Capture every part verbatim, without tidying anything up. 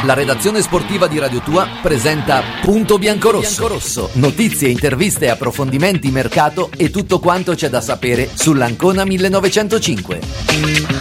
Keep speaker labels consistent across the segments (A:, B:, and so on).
A: La redazione sportiva di Radio Tua presenta Punto Biancorosso. Notizie, interviste, approfondimenti, mercato e tutto quanto c'è da sapere sull'Ancona millenovecentocinque.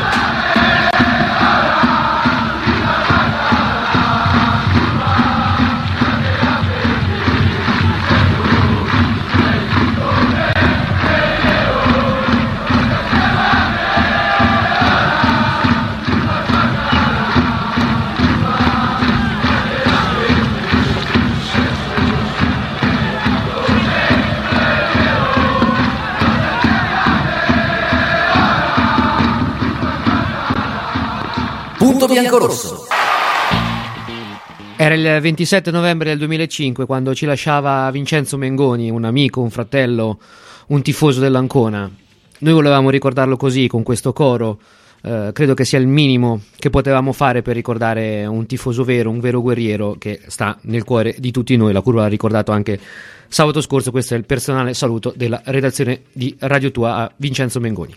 A: Punto Biancorosso.
B: Era il ventisette novembre del duemilacinque quando ci lasciava Vincenzo Mengoni, un amico, un fratello, un tifoso dell'Ancona. Noi volevamo ricordarlo così, con questo coro. Eh, credo che sia il minimo che potevamo fare per ricordare un tifoso vero, un vero guerriero che sta nel cuore di tutti noi. La curva l'ha ricordato anche sabato scorso. Questo è il personale saluto della redazione di Radio Tua a Vincenzo Mengoni.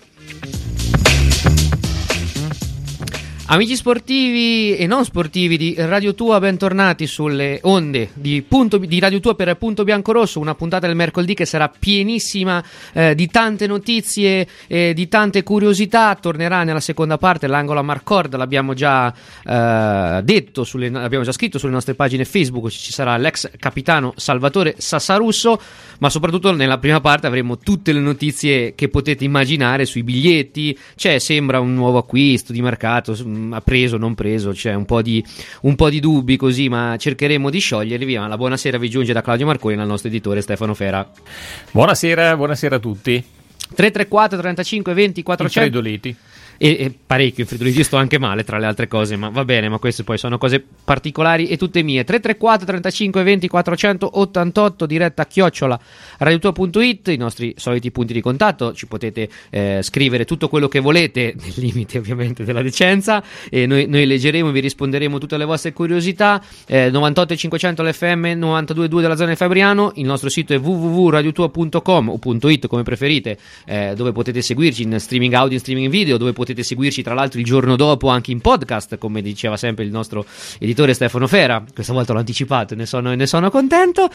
B: Amici sportivi e non sportivi di Radio Tua, bentornati sulle onde di, punto, di Radio Tua per Punto Biancorosso, una puntata del mercoledì che sarà pienissima eh, di tante notizie e di tante curiosità. Tornerà nella seconda parte l'angolo a Marcord, l'abbiamo già eh, detto, sulle, l'abbiamo già scritto sulle nostre pagine Facebook. Ci sarà l'ex capitano Salvatore Sassarusso, ma soprattutto nella prima parte avremo tutte le notizie che potete immaginare sui biglietti. C'è, sembra un nuovo acquisto di mercato, ha preso, non preso, c'è un po' di un po' di dubbi così, ma cercheremo di scioglierli. Via, la buonasera vi giunge da Claudio Marconi, dal nostro editore Stefano Fera.
C: Buonasera, buonasera a tutti.
B: tre tre quattro trentacinque venti quattrocento
C: Infredoliti.
B: E, e parecchio infredoliti, sto anche male tra le altre cose, ma va bene, ma queste poi sono cose particolari e tutte mie. Tre tre quattro trentacinque venti quattrocentottantotto, diretta chiocciola radiotua punto it, i nostri soliti punti di contatto. Ci potete eh, scrivere tutto quello che volete, nel limite ovviamente della decenza, e noi, noi leggeremo e vi risponderemo tutte le vostre curiosità. eh, novantotto e cinquecento l'F M, novantadue e due della zona di Fabriano. Il nostro sito è w w w punto radiotua punto com o .it come preferite, eh, dove potete seguirci in streaming audio, in streaming video, dove potete seguirci tra l'altro il giorno dopo anche in podcast, come diceva sempre il nostro editore Stefano Fera. Questa volta l'ho anticipato, ne sono, ne sono contento.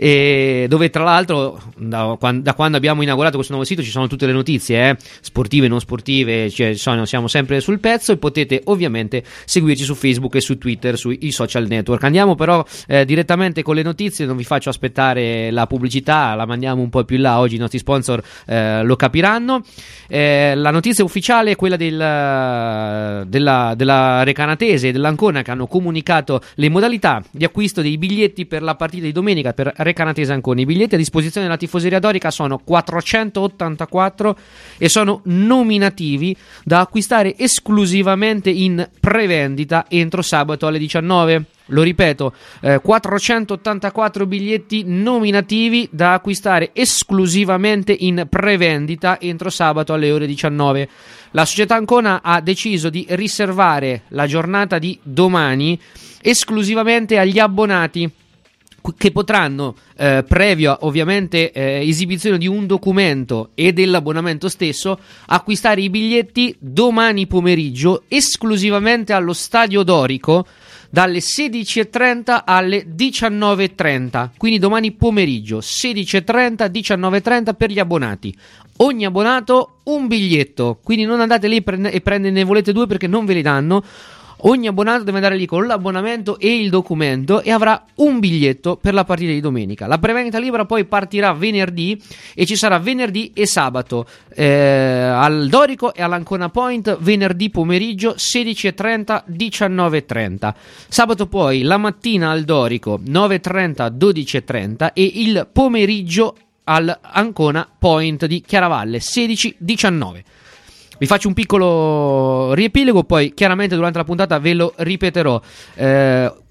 B: E dove tra l'altro da quando, da quando abbiamo inaugurato questo nuovo sito ci sono tutte le notizie, eh, sportive e non sportive, cioè sono, siamo sempre sul pezzo, e potete ovviamente seguirci su Facebook e su Twitter, sui social network. Andiamo però eh, direttamente con le notizie, non vi faccio aspettare la pubblicità, la mandiamo un po' più in là, oggi i nostri sponsor eh, lo capiranno. Eh, la notizia ufficiale è quella del Del, della, della Recanatese e dell'Ancona, che hanno comunicato le modalità di acquisto dei biglietti per la partita di domenica per Recanatese Ancona. I biglietti a disposizione della tifoseria dorica sono quattrocentottantaquattro e sono nominativi, da acquistare esclusivamente in prevendita entro sabato alle diciannove. Lo ripeto, eh, quattrocentottantaquattro biglietti nominativi da acquistare esclusivamente in prevendita entro sabato alle ore diciannove. La società Ancona ha deciso di riservare la giornata di domani esclusivamente agli abbonati, che potranno, eh, previo ovviamente eh, esibizione di un documento e dell'abbonamento stesso, acquistare i biglietti domani pomeriggio esclusivamente allo Stadio Dorico dalle sedici e trenta alle diciannove e trenta. Quindi domani pomeriggio sedici e trenta diciannove e trenta per gli abbonati. Ogni abbonato un biglietto, quindi non andate lì e prendete, ne volete due, perché non ve li danno. Ogni abbonato deve andare lì con l'abbonamento e il documento e avrà un biglietto per la partita di domenica. La prevendita libera poi partirà venerdì e ci sarà venerdì e sabato eh, al Dorico e all'Ancona Point, venerdì pomeriggio sedici e trenta diciannove e trenta. Sabato poi la mattina al Dorico nove e trenta dodici e trenta e il pomeriggio all'Ancona Point di Chiaravalle sedici diciannove. Vi faccio un piccolo riepilogo, poi chiaramente durante la puntata ve lo ripeterò. Eh,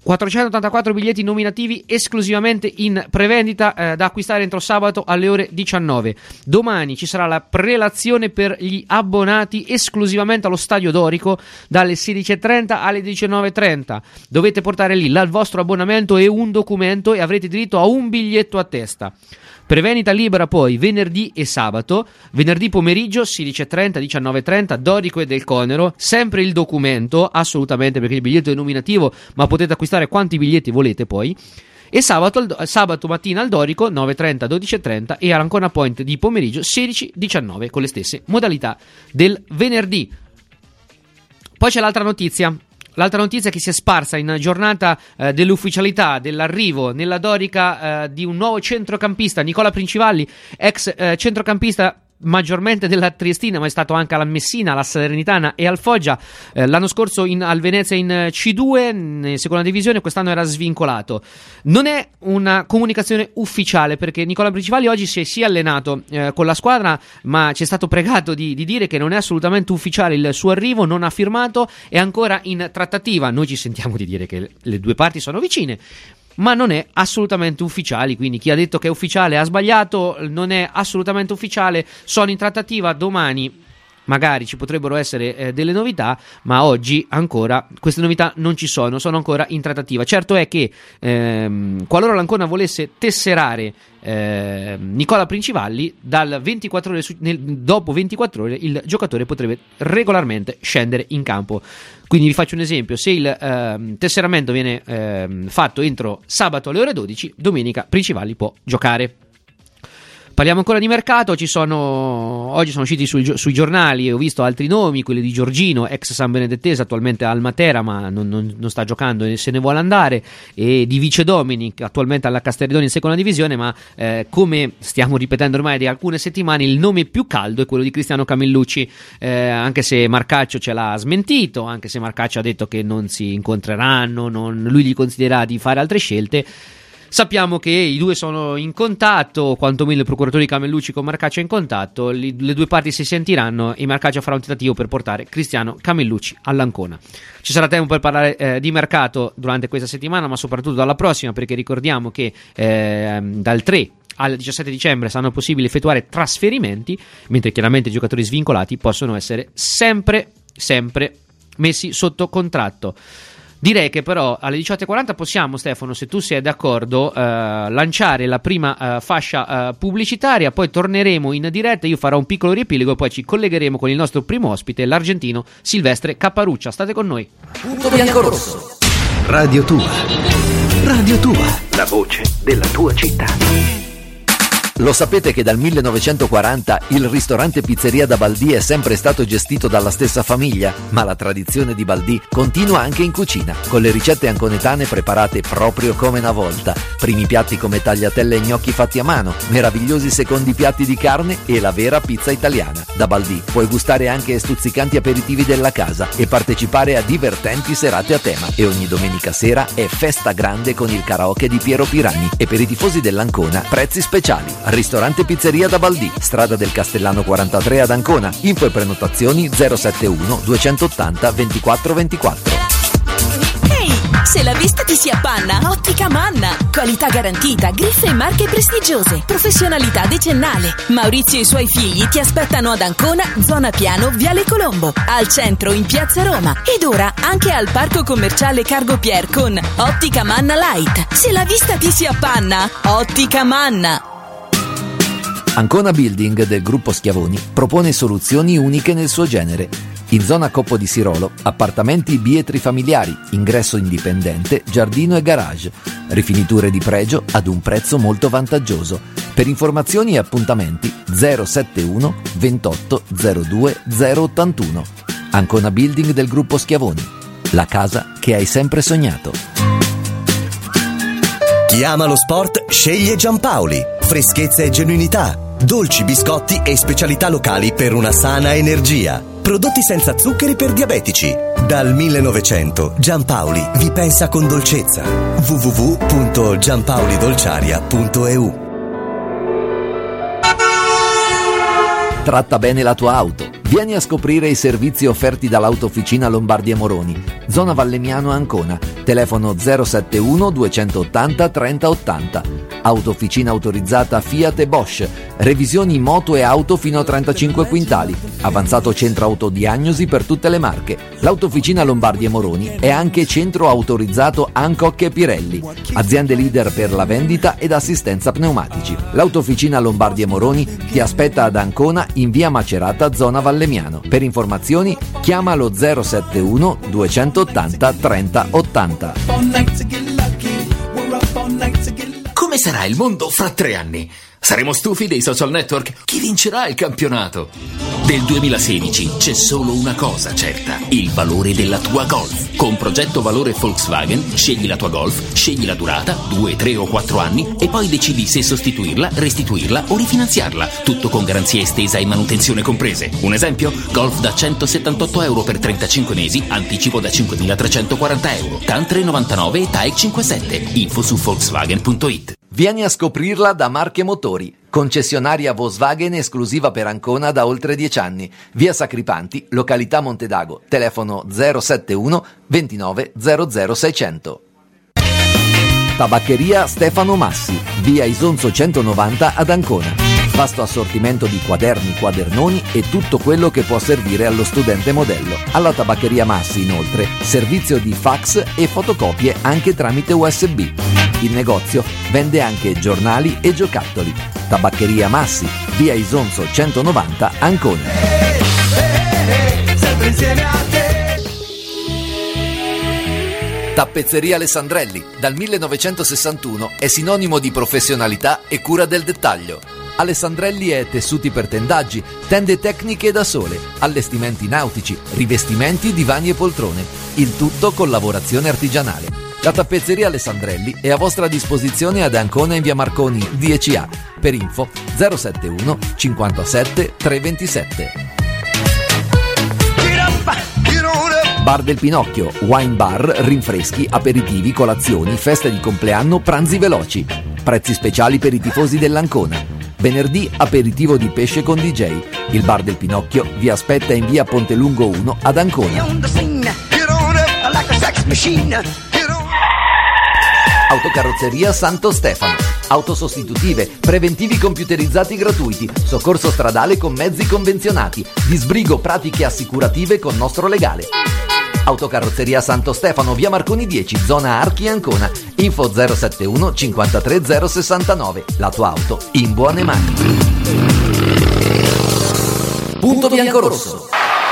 B: quattrocentottantaquattro biglietti nominativi esclusivamente in prevendita eh, da acquistare entro sabato alle ore diciannove. Domani ci sarà la prelazione per gli abbonati esclusivamente allo Stadio Dorico dalle sedici e trenta alle diciannove e trenta. Dovete portare lì il vostro abbonamento e un documento e avrete diritto a un biglietto a testa. Prevendita libera poi venerdì e sabato, venerdì pomeriggio sedici e trenta, diciannove e trenta, Dorico e Del Conero, sempre il documento, assolutamente, perché il biglietto è nominativo, ma potete acquistare quanti biglietti volete poi, e sabato, sabato mattina al Dorico nove e trenta, dodici e trenta e all'Ancona Point di pomeriggio sedici diciannove con le stesse modalità del venerdì. Poi c'è l'altra notizia. L'altra notizia che si è sparsa in giornata eh, dell'ufficialità dell'arrivo nella Dorica eh, di un nuovo centrocampista, Nicola Principalli, ex eh, centrocampista maggiormente della Triestina, ma è stato anche alla Messina, alla Salernitana e al Foggia. Eh, l'anno scorso in, al Venezia in C due, in seconda divisione, quest'anno era svincolato. Non è una comunicazione ufficiale, perché Nicola Principalli oggi si è sì allenato eh, con la squadra, ma ci è stato pregato di, di dire che non è assolutamente ufficiale il suo arrivo, non ha firmato, è ancora in trattativa. Noi ci sentiamo di dire che le, le due parti sono vicine, ma non è assolutamente ufficiale, quindi chi ha detto che è ufficiale ha sbagliato, non è assolutamente ufficiale, sono in trattativa, domani magari ci potrebbero essere eh, delle novità, ma oggi ancora queste novità non ci sono, sono ancora in trattativa. Certo è che ehm, qualora l'Ancona volesse tesserare eh, Nicola Principalli, dal ventiquattro ore su, nel, dopo ventiquattro ore il giocatore potrebbe regolarmente scendere in campo. Quindi vi faccio un esempio: se il eh, tesseramento viene eh, fatto entro sabato alle ore dodici, domenica Principalli può giocare. Parliamo ancora di mercato, ci sono, oggi sono usciti sui, sui giornali, ho visto altri nomi, quelli di Giorgino, ex San Benedettese, attualmente al Matera, ma non, non, non sta giocando e se ne vuole andare, e di Vice Dominic, attualmente alla Castellidoni in seconda divisione, ma eh, come stiamo ripetendo ormai di alcune settimane, il nome più caldo è quello di Cristiano Camillucci, eh, anche se Marcaccio ce l'ha smentito, anche se Marcaccio ha detto che non si incontreranno, non, lui gli considera di fare altre scelte. Sappiamo che i due sono in contatto, quantomeno il procuratore di Camillucci con Marcaccio è in contatto, le, le due parti si sentiranno e Marcaccio farà un tentativo per portare Cristiano Camillucci all'Ancona. Ci sarà tempo per parlare eh, di mercato durante questa settimana, ma soprattutto dalla prossima, perché ricordiamo che eh, dal tre al diciassette dicembre saranno possibili effettuare trasferimenti, mentre chiaramente i giocatori svincolati possono essere sempre, sempre messi sotto contratto. Direi che però alle diciotto e quaranta possiamo, Stefano, se tu sei d'accordo, eh, lanciare la prima eh, fascia eh, pubblicitaria, poi torneremo in diretta, io farò un piccolo riepilogo e poi ci collegheremo con il nostro primo ospite, l'argentino Silvestre Capparuccia. State con noi.
A: Punto biancorosso.
D: Radio Tua. Radio Tua. La voce della tua città.
A: Lo sapete che dal millenovecentoquaranta il ristorante Pizzeria da Baldì è sempre stato gestito dalla stessa famiglia? Ma la tradizione di Baldì continua anche in cucina, con le ricette anconetane preparate proprio come una volta. Primi piatti come tagliatelle e gnocchi fatti a mano, meravigliosi secondi piatti di carne e la vera pizza italiana. Da Baldì puoi gustare anche stuzzicanti aperitivi della casa e partecipare a divertenti serate a tema. E ogni domenica sera è festa grande con il karaoke di Piero Piragni. E per i tifosi dell'Ancona, prezzi speciali. Ristorante Pizzeria da Baldì, strada del Castellano quarantatré ad Ancona. Info e prenotazioni zero sette uno duecentottanta ventiquattro ventiquattro.
E: Ehi, se la vista ti si appanna, Ottica Manna. Qualità garantita, griffe e marche prestigiose, professionalità decennale. Maurizio e i suoi figli ti aspettano ad Ancona, zona Piano, Viale Colombo, al centro in Piazza Roma ed ora anche al parco commerciale Cargo Pier con Ottica Manna Light. Se la vista ti si appanna, Ottica Manna.
A: Ancona Building del gruppo Schiavoni propone soluzioni uniche nel suo genere. In zona Coppo di Sirolo, appartamenti bietri familiari, ingresso indipendente, giardino e garage. Rifiniture di pregio ad un prezzo molto vantaggioso. Per informazioni e appuntamenti zero sette uno ventotto zero due zero ottantuno. Ancona Building del gruppo Schiavoni. La casa che hai sempre sognato.
F: Chi ama lo sport sceglie Giampaoli. Freschezza e genuinità. Dolci, biscotti e specialità locali per una sana energia. Prodotti senza zuccheri per diabetici. Dal millenovecento Giampaoli vi pensa con dolcezza. w w w punto giampaolidolciaria punto e u.
A: Tratta bene la tua auto. Vieni a scoprire i servizi offerti dall'Autofficina Lombardi e Moroni, zona Vallemiano Ancona, telefono zero sette uno duecentottanta trenta ottanta. Autofficina autorizzata Fiat e Bosch, revisioni moto e auto fino a trentacinque quintali, avanzato centro autodiagnosi per tutte le marche. L'Autofficina Lombardi e Moroni è anche centro autorizzato Hancock e Pirelli, aziende leader per la vendita ed assistenza pneumatici. L'Autofficina Lombardi e Moroni ti aspetta ad Ancona in via Macerata, zona Vallemiano. Per informazioni chiama lo zero sette uno duecentottanta trenta ottanta.
D: Come sarà il mondo fra tre anni? Saremo stufi dei social network? Chi vincerà il campionato? Del duemilasedici c'è solo una cosa certa: il valore della tua Golf. Con progetto valore Volkswagen scegli la tua Golf, scegli la durata, due, tre o quattro anni, e poi decidi se sostituirla, restituirla o rifinanziarla. Tutto con garanzia estesa e manutenzione comprese. Un esempio? Golf da centosettantotto euro per trentacinque mesi, anticipo da cinquemilatrecentoquaranta euro, T A N tre novantanove e T A E C cinquantasette. Info su Volkswagen punto it.
A: Vieni a scoprirla da Marche Motori, concessionaria Volkswagen esclusiva per Ancona da oltre dieci anni. Via Sacripanti, località Montedago, telefono zero sette uno ventinove zero zero seicento. Tabaccheria Stefano Massi, via Isonzo centonovanta ad Ancona. Vasto assortimento di quaderni, quadernoni e tutto quello che può servire allo studente modello. Alla Tabaccheria Massi, inoltre, servizio di fax e fotocopie anche tramite U S B. Il negozio vende anche giornali e giocattoli. Tabaccheria Massi, via Isonzo centonovanta, Ancona. Sempre insieme a te. Tappezzeria Alessandrelli, dal millenovecentosessantuno, è sinonimo di professionalità e cura del dettaglio. Alessandrelli è tessuti per tendaggi, tende tecniche da sole, allestimenti nautici, rivestimenti, divani e poltrone. Il tutto con lavorazione artigianale. La tappezzeria Alessandrelli è a vostra disposizione ad Ancona in via Marconi dieci A. Per info zero sette uno cinquantasette treventisette. Bar del Pinocchio, wine bar, rinfreschi, aperitivi, colazioni, feste di compleanno, pranzi veloci. Prezzi speciali per i tifosi dell'Ancona. Venerdì aperitivo di pesce con D J. Il Bar del Pinocchio vi aspetta in via Pontelungo uno ad Ancona. Autocarrozzeria Santo Stefano. Auto sostitutive, preventivi computerizzati gratuiti, soccorso stradale con mezzi convenzionati, disbrigo pratiche assicurative con nostro legale. Autocarrozzeria Santo Stefano, via Marconi dieci, zona Archi, Ancona. Info zero sette uno cinquantatré zero sessantanove. La tua auto in buone mani. Punto Biancorosso.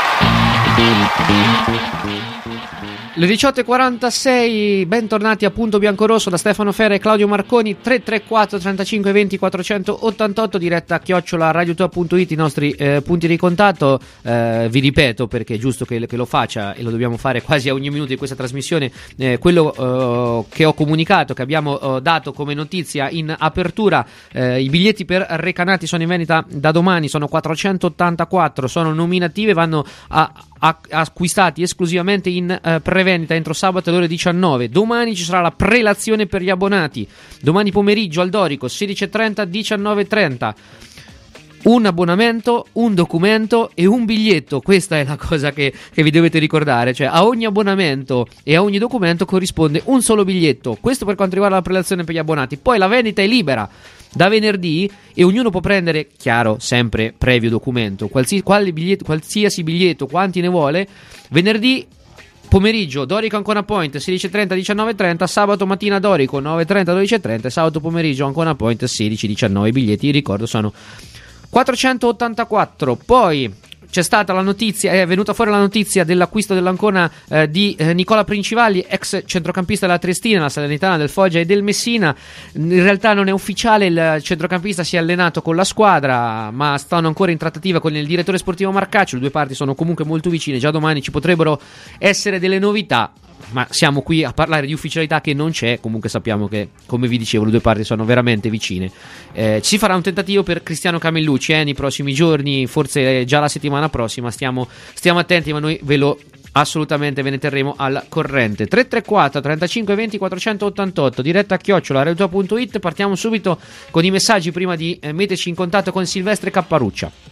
B: Le diciotto e quarantasei, bentornati a Punto Biancorosso da Stefano Ferra e Claudio Marconi. Tre tre quattro trentacinque venti quattrocentottantotto, diretta a chiocciola radiotua punto it, i nostri eh, punti di contatto. Eh, vi ripeto, perché è giusto che, che lo faccia e lo dobbiamo fare quasi a ogni minuto di questa trasmissione, eh, quello eh, che ho comunicato, che abbiamo eh, dato come notizia in apertura. Eh, i biglietti per Recanati sono in vendita da domani, sono quattrocentottantaquattro, sono nominative, vanno a acquistati esclusivamente in uh, prevendita entro sabato alle ore diciannove. Domani ci sarà la prelazione per gli abbonati, domani pomeriggio al Dorico sedici e trenta diciannove e trenta. Un abbonamento, un documento e un biglietto. Questa è la cosa che, che vi dovete ricordare, cioè a ogni abbonamento e a ogni documento corrisponde un solo biglietto. Questo per quanto riguarda la prelazione per gli abbonati. Poi la vendita è libera da venerdì e ognuno può prendere, chiaro, sempre previo documento, qualsiasi, quale biglietto, qualsiasi biglietto, quanti ne vuole. Venerdì pomeriggio Dorico Ancona Point sedici e trenta diciannove e trenta, sabato mattina Dorico nove e trenta dodici e trenta e sabato pomeriggio Ancona Point sedici diciannove. I biglietti, ricordo, sono quattrocentottantaquattro. Poi c'è stata la notizia, è venuta fuori la notizia dell'acquisto dell'Ancona eh, di eh, Nicola Principali, ex centrocampista della Triestina, la Salernitana, del Foggia e del Messina. In realtà non è ufficiale, il centrocampista si è allenato con la squadra, ma stanno ancora in trattativa con il direttore sportivo Marcaccio. Le due parti sono comunque molto vicine, già domani ci potrebbero essere delle novità. Ma siamo qui a parlare di ufficialità che non c'è. Comunque sappiamo che, come vi dicevo, le due parti sono veramente vicine. eh, Ci farà un tentativo per Cristiano Camillucci eh, nei prossimi giorni, forse già la settimana prossima. Stiamo, stiamo attenti, ma noi ve lo assolutamente ve ne terremo al corrente. Tre tre quattro trentacinque venti quattrocentottantotto, diretta a chiocciola radiotua punto it. Partiamo subito con i messaggi prima di eh, metterci in contatto con Silvestre Capparuccia.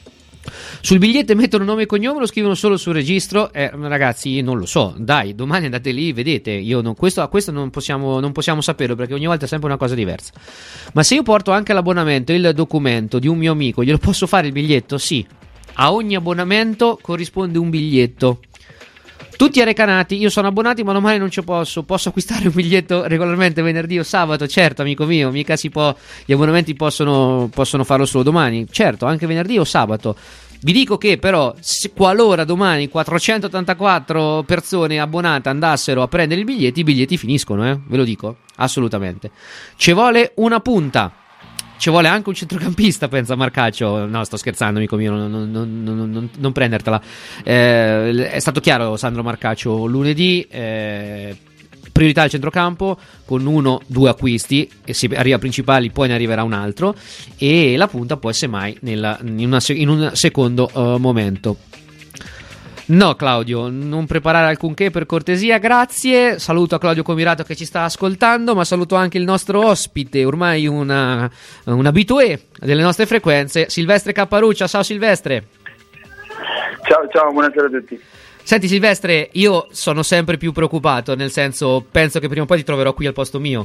B: Sul biglietto mettono nome e cognome, lo scrivono solo sul registro. Eh, ragazzi, non lo so. Dai, domani andate lì, vedete. Io non, questo, questo non possiamo, non possiamo saperlo, perché ogni volta è sempre una cosa diversa. Ma se io porto anche l'abbonamento, il documento di un mio amico, glielo posso fare il biglietto? Sì. A ogni abbonamento corrisponde un biglietto. Tutti arrecanati, io sono abbonato, ma domani non ci posso. Posso acquistare un biglietto regolarmente venerdì o sabato? Certo, amico mio, mica si può. Gli abbonamenti possono, possono farlo solo domani. Certo, anche venerdì o sabato. Vi dico che però, se, qualora domani quattrocentottantaquattro persone abbonate andassero a prendere i biglietti, i biglietti finiscono, eh? Ve lo dico, assolutamente. Ci vuole una punta. Ci vuole anche un centrocampista, pensa Marcaccio. No, sto scherzando, amico mio, non, non, non, non, non prendertela. Eh, è stato chiaro Sandro Marcaccio lunedì. Eh, priorità al centrocampo, con uno, due acquisti, e se arriva principali poi ne arriverà un altro, e la punta poi semmai nella, in, una, in un secondo uh, momento. No, Claudio, non preparare alcunché per cortesia, grazie. Saluto a Claudio Comirato che ci sta ascoltando, ma saluto anche il nostro ospite, ormai una, un abitué delle nostre frequenze, Silvestre Capparuccia. Ciao Silvestre.
G: Ciao, ciao, buonasera a tutti.
B: Senti Silvestre, io sono sempre più preoccupato, nel senso, penso che prima o poi ti troverò qui al posto mio.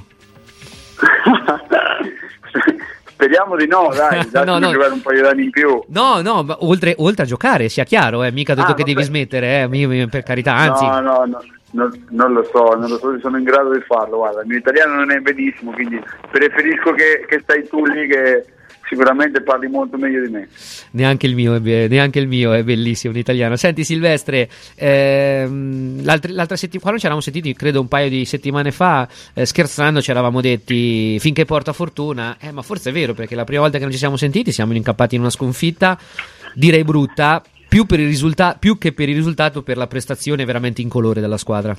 G: Speriamo di no, dai, dai, no, no. Giocare un paio d'anni in più.
B: No, no, ma oltre, oltre a giocare, sia chiaro, eh, mica detto ah, che vabbè. devi smettere, eh, mio, mio, per carità, anzi.
G: No, no, no, no, non lo so, non lo so se sono in grado di farlo, guarda, il mio italiano non è benissimo, quindi preferisco che, che stai tu lì, che sicuramente parli molto meglio di me.
B: Neanche il mio è, be- neanche il mio è bellissimo in italiano. Senti Silvestre, ehm, l'altra, l'altra settimana, quando ci eravamo sentiti, credo un paio di settimane fa, eh, scherzando ci eravamo detti finché porta fortuna, eh, ma forse è vero, perché la prima volta che non ci siamo sentiti siamo incappati in una sconfitta, direi brutta, più, per il risulta- più che per il risultato, per la prestazione veramente incolore della squadra.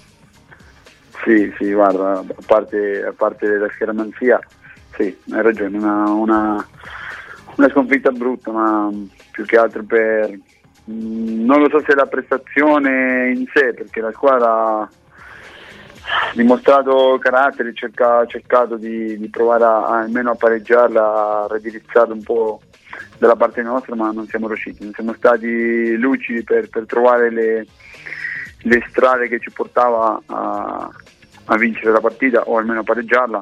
G: Sì, sì, guarda, a parte, a parte la scaramanzia, sì, hai ragione, una, una, una sconfitta brutta, ma più che altro per, mh, non lo so se la prestazione in sé, perché la squadra ha dimostrato carattere, cerca, ha cercato di, di provare a, a, almeno a pareggiarla, a raddirizzarla un po' dalla parte nostra, ma non siamo riusciti, non siamo stati lucidi per, per trovare le, le strade che ci portava a, a vincere la partita o almeno a pareggiarla.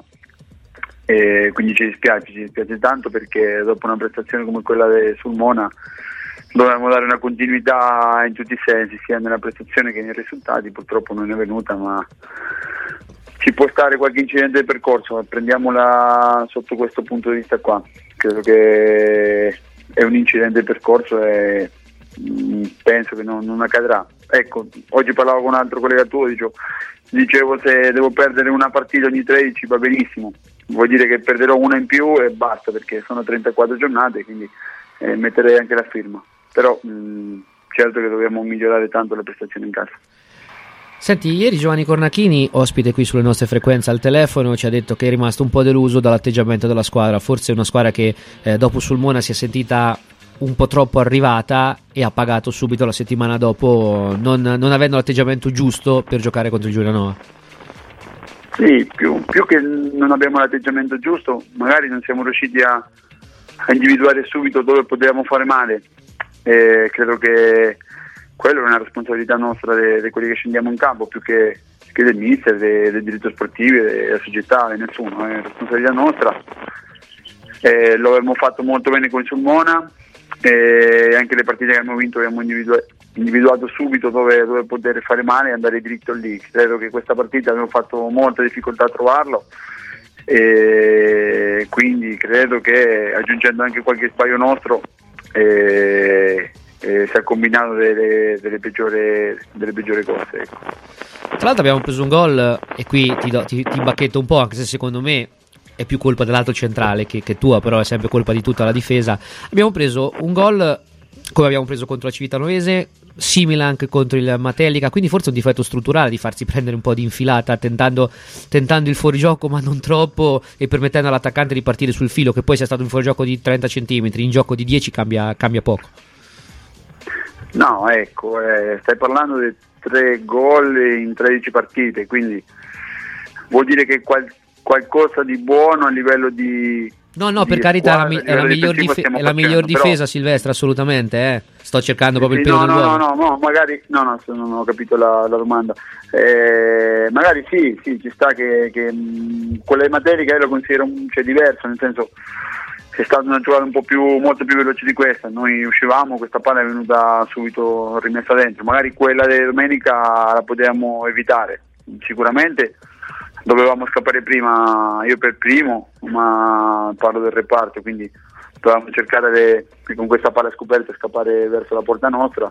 G: E quindi ci dispiace, ci dispiace tanto, perché dopo una prestazione come quella de, sul Mona dovevamo dare una continuità in tutti i sensi, sia nella prestazione che nei risultati. Purtroppo non è venuta, ma ci può stare qualche incidente del percorso, prendiamola sotto questo punto di vista qua. Credo che è un incidente del percorso e mh, penso che non, non accadrà. Ecco, oggi parlavo con un altro collega tuo, dicevo, dicevo se devo perdere una partita ogni tredici va benissimo, vuol dire che perderò una in più e basta, perché sono trentaquattro giornate, quindi eh, metterei anche la firma, però mh, certo che dobbiamo migliorare tanto le prestazioni in casa.
B: Senti, ieri Giovanni Cornachini, ospite qui sulle nostre frequenze al telefono, ci ha detto che è rimasto un po' deluso dall'atteggiamento della squadra, forse una squadra che eh, dopo Sulmona si è sentita un po' troppo arrivata e ha pagato subito la settimana dopo, non, non avendo l'atteggiamento giusto per giocare contro il Giulianova.
G: Sì, più, più che non abbiamo l'atteggiamento giusto, magari non siamo riusciti a, a individuare subito dove potevamo fare male. E credo che quello è una responsabilità nostra di quelli che scendiamo in campo, più che, che del mister, del, del diritto sportivo, della società, di nessuno, è una responsabilità nostra. E lo abbiamo fatto molto bene con il Sulmona, e anche le partite che abbiamo vinto abbiamo individua- individuato subito dove, dove poter fare male e andare dritto lì. Credo che questa partita abbiamo fatto molta difficoltà a trovarlo, e quindi credo che aggiungendo anche qualche sbaglio nostro eh, eh, si è combinato delle, delle, peggiori, delle peggiori cose, ecco.
B: Tra l'altro abbiamo preso un gol, e qui ti, do, ti, ti bacchetto un po', anche se secondo me è più colpa dell'altro centrale che, che tua, però è sempre colpa di tutta la difesa. Abbiamo preso un gol come abbiamo preso contro la Civitanoese, simile anche contro il Matelica, quindi forse un difetto strutturale di farsi prendere un po' di infilata, tentando, tentando il fuorigioco ma non troppo, e permettendo all'attaccante di partire sul filo, che poi sia stato un fuorigioco di trenta centimetri, in gioco di dieci cambia, cambia poco.
G: No, ecco, eh, stai parlando di tre gol in tredici partite, quindi vuol dire che qual- qualcosa di buono a livello di,
B: No, no, per
G: di
B: carità,
G: squadra,
B: è la, mi-
G: a
B: è la
G: livello
B: miglior,
G: difensivo
B: dife-
G: stiamo
B: è la
G: facendo,
B: miglior
G: però-
B: difesa, Silvestre, assolutamente. Eh. Sto cercando proprio
G: Sì,
B: il pelo
G: no,
B: del
G: no,
B: uovo.
G: no, no, no, magari no, no, se non ho capito la, la domanda. Eh, magari sì, sì, ci sta che, che mh, quelle materiche io lo considero un, cioè, diverso, nel senso è stata una giocata un po' più molto più veloce di questa. Noi uscivamo, questa palla è venuta subito rimessa dentro. Magari quella di domenica la potevamo evitare. Sicuramente dovevamo scappare prima, io per primo, ma parlo del reparto, quindi dovevamo cercare di, con questa palla scoperta scappare verso la porta nostra.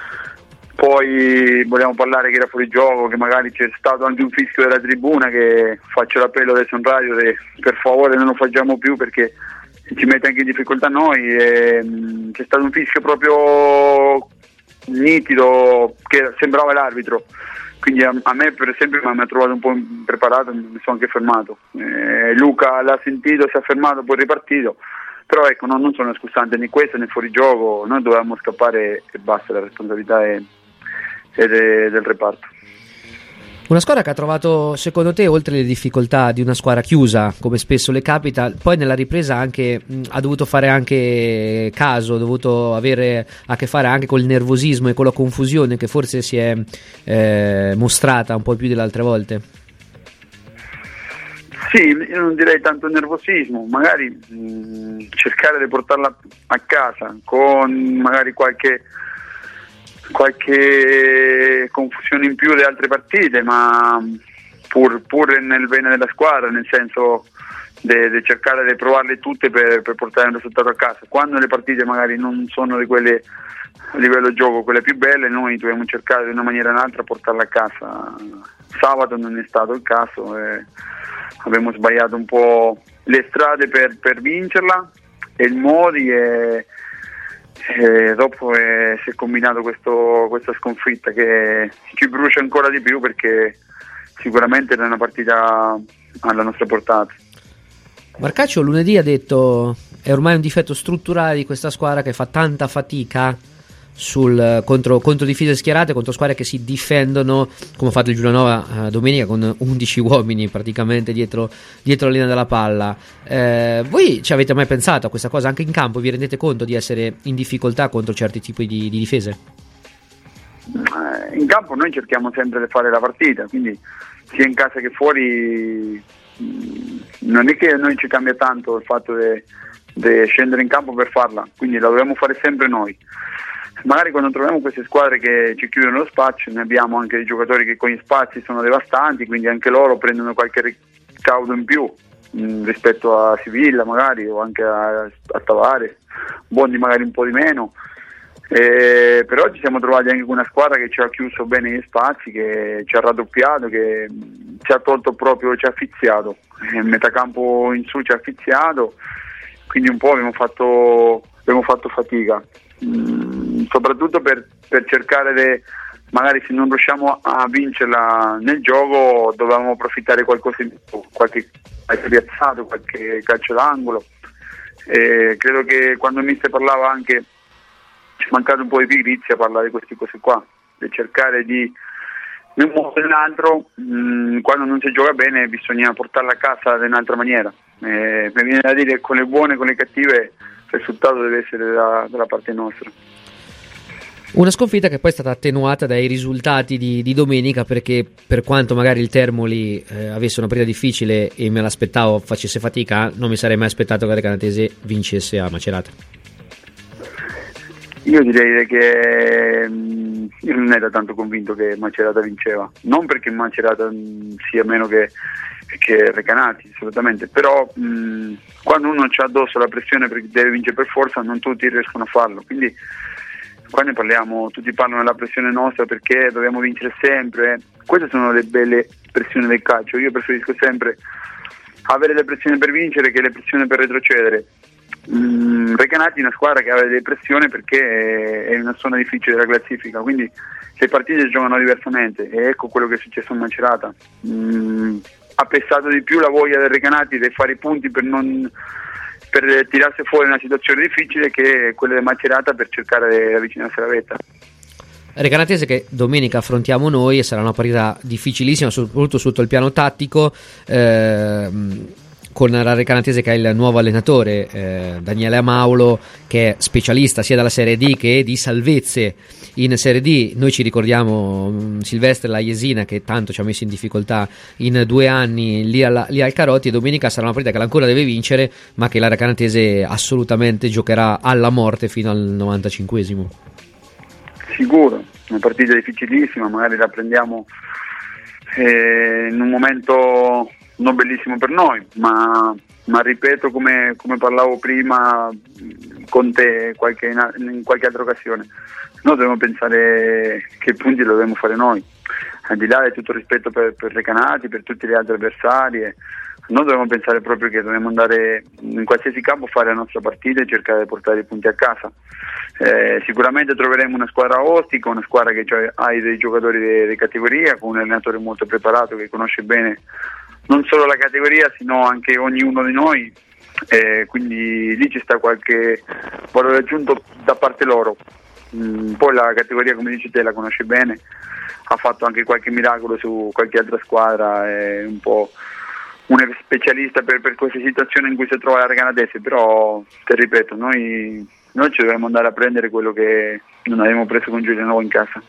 G: Poi vogliamo parlare che era fuori gioco, che magari c'è stato anche un fischio della tribuna, che faccio l'appello adesso in radio, che per favore non lo facciamo più perché ci mette anche in difficoltà noi. E, mh, c'è stato un fischio proprio nitido che sembrava l'arbitro, quindi a, a me per esempio mi ha trovato un po' impreparato, mi sono anche fermato. Eh, Luca l'ha sentito, si è fermato, poi è ripartito. Però ecco, no, non sono scusante né questo né fuori gioco, noi dovevamo scappare e basta, la responsabilità è, è de, del reparto.
B: Una squadra che ha trovato, secondo te, oltre le difficoltà di una squadra chiusa, come spesso le capita, poi nella ripresa anche mh, ha dovuto fare anche caso, ha dovuto avere a che fare anche col nervosismo e con la confusione che forse si è eh, mostrata un po' più delle altre volte?
G: Sì, io non direi tanto nervosismo, magari mh, cercare di portarla a casa con magari qualche qualche confusione in più delle altre partite, ma pur, pur nel bene della squadra, nel senso di cercare di provarle tutte per, per portare un risultato a casa. Quando le partite magari non sono di quelle a livello gioco quelle più belle, noi dobbiamo cercare di una maniera o un'altra portarla a casa. Sabato non è stato il caso e abbiamo sbagliato un po' le strade per, per vincerla e i modi, e, e dopo è, si è combinato questo, questa sconfitta che ci brucia ancora di più, perché sicuramente è una partita alla nostra portata.
B: Marcaccio lunedì ha detto è ormai un difetto strutturale di questa squadra che fa tanta fatica sul, contro, contro difese schierate, contro squadre che si difendono, come ha fatto il Giulianova eh, domenica con undici uomini praticamente dietro, dietro la linea della palla. Eh, voi ci avete mai pensato a questa cosa anche in campo? Vi rendete conto di essere in difficoltà contro certi tipi di, di difese?
G: In campo noi cerchiamo sempre di fare la partita, quindi sia in casa che fuori non è che a noi ci cambia tanto il fatto di scendere in campo per farla, quindi la dobbiamo fare sempre noi. Magari quando troviamo queste squadre che ci chiudono lo spazio, ne abbiamo anche dei giocatori che con gli spazi sono devastanti, quindi anche loro prendono qualche ricaudo in più mh, rispetto a Sivilla magari, o anche a, a Tavares, Bondi magari un po' di meno. Eh, però ci siamo trovati anche con una squadra che ci ha chiuso bene gli spazi, che ci ha raddoppiato, che ci ha tolto proprio, ci ha affiziato, il metacampo in su ci ha affiziato, quindi un po' abbiamo fatto, abbiamo fatto fatica, mm, soprattutto per, per cercare di, magari se non riusciamo a vincerla nel gioco dovevamo approfittare qualcosa in più, qualche calcio piazzato, qualche calcio d'angolo. Eh, credo che quando il mister parlava anche ci è mancato un po' di pigrizia a parlare di queste cose qua, di cercare di in un modo o in un altro, mh, quando non si gioca bene bisogna portarla a casa in un'altra maniera. Eh, mi viene da dire che con le buone e con le cattive il risultato deve essere da, dalla parte nostra.
B: Una sconfitta che poi è stata attenuata dai risultati di, di domenica, perché per quanto magari il Termoli eh, avesse una partita difficile e me l'aspettavo facesse fatica, non mi sarei mai aspettato che la Recanatese vincesse a Macerata.
G: Io direi che mh, io non ero tanto convinto che Macerata vinceva, non perché Macerata mh, sia meno che, che Recanati, assolutamente, però mh, quando uno c'ha addosso la pressione perché deve vincere per forza, non tutti riescono a farlo, quindi qua ne parliamo, tutti parlano della pressione nostra perché dobbiamo vincere sempre. Queste sono le belle pressioni del calcio, io preferisco sempre avere le pressioni per vincere che le pressioni per retrocedere. Mm, Recanati è una squadra che aveva delle pressioni perché è in una zona difficile della classifica, quindi le partite si giocano diversamente e ecco quello che è successo a Macerata. Mm, ha pesato di più la voglia del Recanati di fare i punti per non per tirarsi fuori una situazione difficile che quella di Macerata per cercare di avvicinarsi alla vetta.
B: Recanatese che domenica affrontiamo noi e sarà una partita difficilissima soprattutto sotto il piano tattico. eh, con la Recanatese che è il nuovo allenatore, eh, Daniele Amaulo, che è specialista sia della Serie D che di salvezze in Serie D. Noi ci ricordiamo mh, Silvestre La Jesina, che tanto ci ha messo in difficoltà in due anni lì, alla, lì al Carotti, e domenica sarà una partita che ancora deve vincere, ma che la Recanatese assolutamente giocherà alla morte fino al novantacinquesimo.
G: Sicuro, una partita difficilissima, magari la prendiamo eh, in un momento non bellissimo per noi, ma, ma ripeto, come, come parlavo prima con te qualche, in qualche altra occasione, noi dobbiamo pensare che punti lo dobbiamo fare noi, al di là di tutto il rispetto per, per le Canati, per tutti gli altri avversari. Noi dobbiamo pensare proprio che dobbiamo andare in qualsiasi campo a fare la nostra partita e cercare di portare i punti a casa. Eh, sicuramente troveremo una squadra ostica, una squadra che cioè, ha dei giocatori di, di categoria, con un allenatore molto preparato che conosce bene non solo la categoria, sino anche ognuno di noi, eh, quindi lì ci sta qualche valore aggiunto da parte loro. Mm, poi la categoria, come dici te, la conosce bene, ha fatto anche qualche miracolo su qualche altra squadra, è un po' un specialista per, per queste situazioni in cui si trova la Recanatese, però ti ripeto, noi, noi ci dovremmo andare a prendere quello che non abbiamo preso con Giulianovo in casa.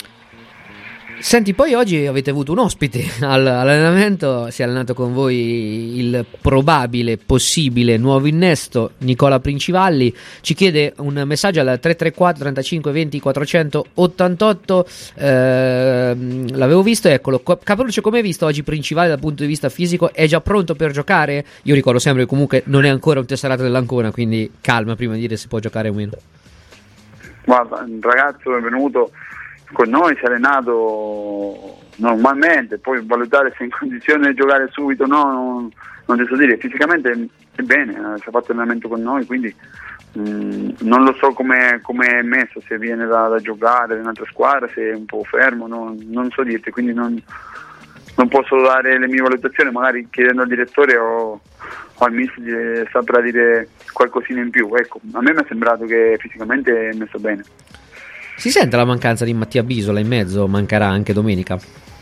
B: Senti, poi oggi avete avuto un ospite all'allenamento, si è allenato con voi il probabile, possibile nuovo innesto, Nicola Princivalli. Ci chiede un messaggio al tre tre quattro trentacinque venti quattrocentottantotto, eh, l'avevo visto, eccolo. Caparuccio, come hai visto oggi Princivalli dal punto di vista fisico? È già pronto per giocare? Io ricordo sempre che comunque non è ancora un tesserato dell'Ancona, quindi calma prima di dire se può giocare o meno.
G: Guarda, il ragazzo è venuto con noi, si è allenato normalmente, poi valutare se è in condizione di giocare subito o no, non, non ti so dire. Fisicamente è bene, eh, si è fatto allenamento con noi, quindi mh, non lo so come è messo, se viene da, da giocare in un'altra squadra, se è un po' fermo, no, non so dirti, quindi non, non posso dare le mie valutazioni, magari chiedendo al direttore o, o al mister saprà dire qualcosina in più. Ecco, a me mi è sembrato che fisicamente è messo bene.
B: Si sente la mancanza di Mattia Bisola in mezzo? Mancherà anche domenica?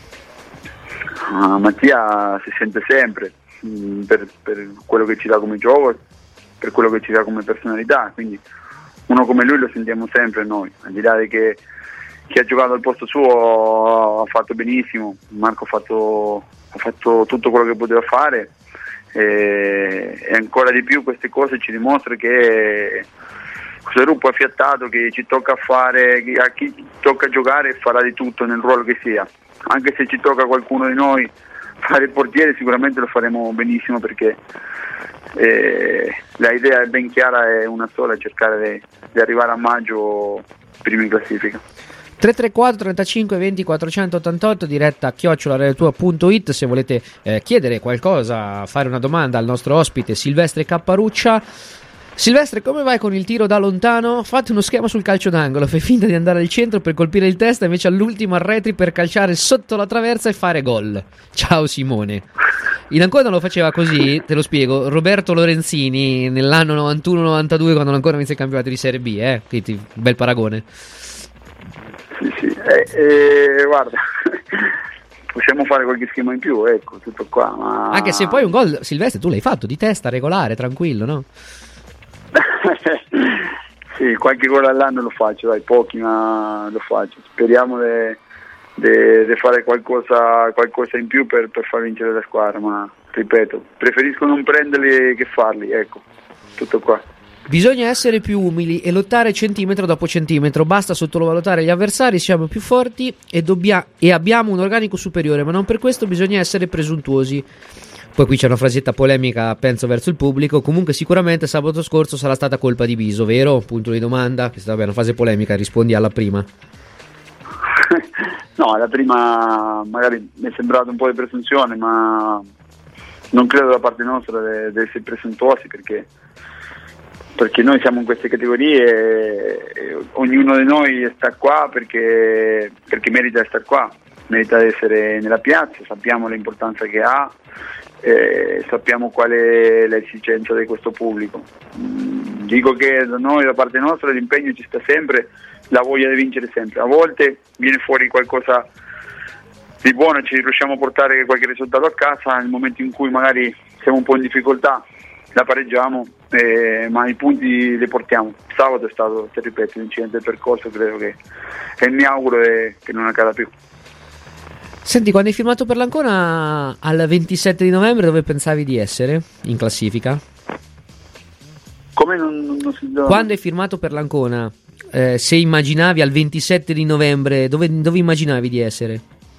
G: Uh, Mattia si sente sempre mh, per, per quello che ci dà come gioco, per quello che ci dà come personalità, quindi uno come lui lo sentiamo sempre noi, al di là di che chi ha giocato al posto suo ha fatto benissimo. Marco ha fatto, ha fatto tutto quello che poteva fare, e, e ancora di più queste cose ci dimostrano che questo gruppo è affiattato, che ci tocca fare, a chi tocca giocare farà di tutto nel ruolo che sia, anche se ci tocca qualcuno di noi fare il portiere sicuramente lo faremo benissimo, perché eh, la idea è ben chiara, è una sola, è cercare di, di arrivare a maggio prima in classifica.
B: tre tre quattro trentacinque venti quattrocentottantotto, diretta chiocciola radiotua punto it, se volete eh, chiedere qualcosa, fare una domanda al nostro ospite Silvestre Capparuccia. Silvestre, come vai con il tiro da lontano? Fate uno schema sul calcio d'angolo, fai finta di andare al centro per colpire il testa, invece all'ultimo arretri per calciare sotto la traversa e fare gol. Ciao Simone. In Ancona lo faceva così, te lo spiego, Roberto Lorenzini nell'anno novantuno novantadue, quando ancora inizia il campionato di Serie B, eh? Quindi, bel paragone.
G: Sì, sì, eh, eh, guarda, possiamo fare qualche schema in più, ecco, tutto qua. Ma... Anche
B: se poi un gol, Silvestre, tu l'hai fatto di testa, regolare, tranquillo, no?
G: Sì, qualche gol all'anno lo faccio, dai, pochi, ma lo faccio. Speriamo di fare qualcosa, qualcosa in più per, per far vincere la squadra, ma ripeto, preferisco non prenderli che farli, ecco, tutto qua.
B: Bisogna essere più umili e lottare centimetro dopo centimetro, basta sottovalutare gli avversari, siamo più forti e, dobbia- e abbiamo un organico superiore, ma non per questo bisogna essere presuntuosi. Poi qui c'è una frasetta polemica, penso, verso il pubblico. Comunque sicuramente sabato scorso sarà stata colpa di Biso, vero? Punto di domanda. Questa è una fase polemica, rispondi alla prima.
G: No, alla prima magari mi è sembrato un po' di presunzione, ma non credo da parte nostra di essere presuntuosi, perché perché noi siamo in queste categorie e ognuno di noi sta qua perché, perché merita di stare qua, merita di essere nella piazza, sappiamo l'importanza che ha, eh, sappiamo qual è l'esigenza di questo pubblico. Mm, dico che da noi, da parte nostra, l'impegno ci sta sempre, la voglia di vincere sempre. A volte viene fuori qualcosa di buono ci riusciamo a portare qualche risultato a casa. Nel momento in cui magari siamo un po' in difficoltà la pareggiamo, eh, ma i punti li portiamo. Sabato è stato, ti ripeto, un incidente del percorso, credo che, e mi auguro è, che non accada più.
B: Senti, quando hai firmato per l'Ancona al ventisette di novembre, dove pensavi di essere in classifica?
G: Come non, non, non si...
B: Quando hai firmato per l'Ancona, eh, se immaginavi al ventisette di novembre, dove, dove immaginavi di essere?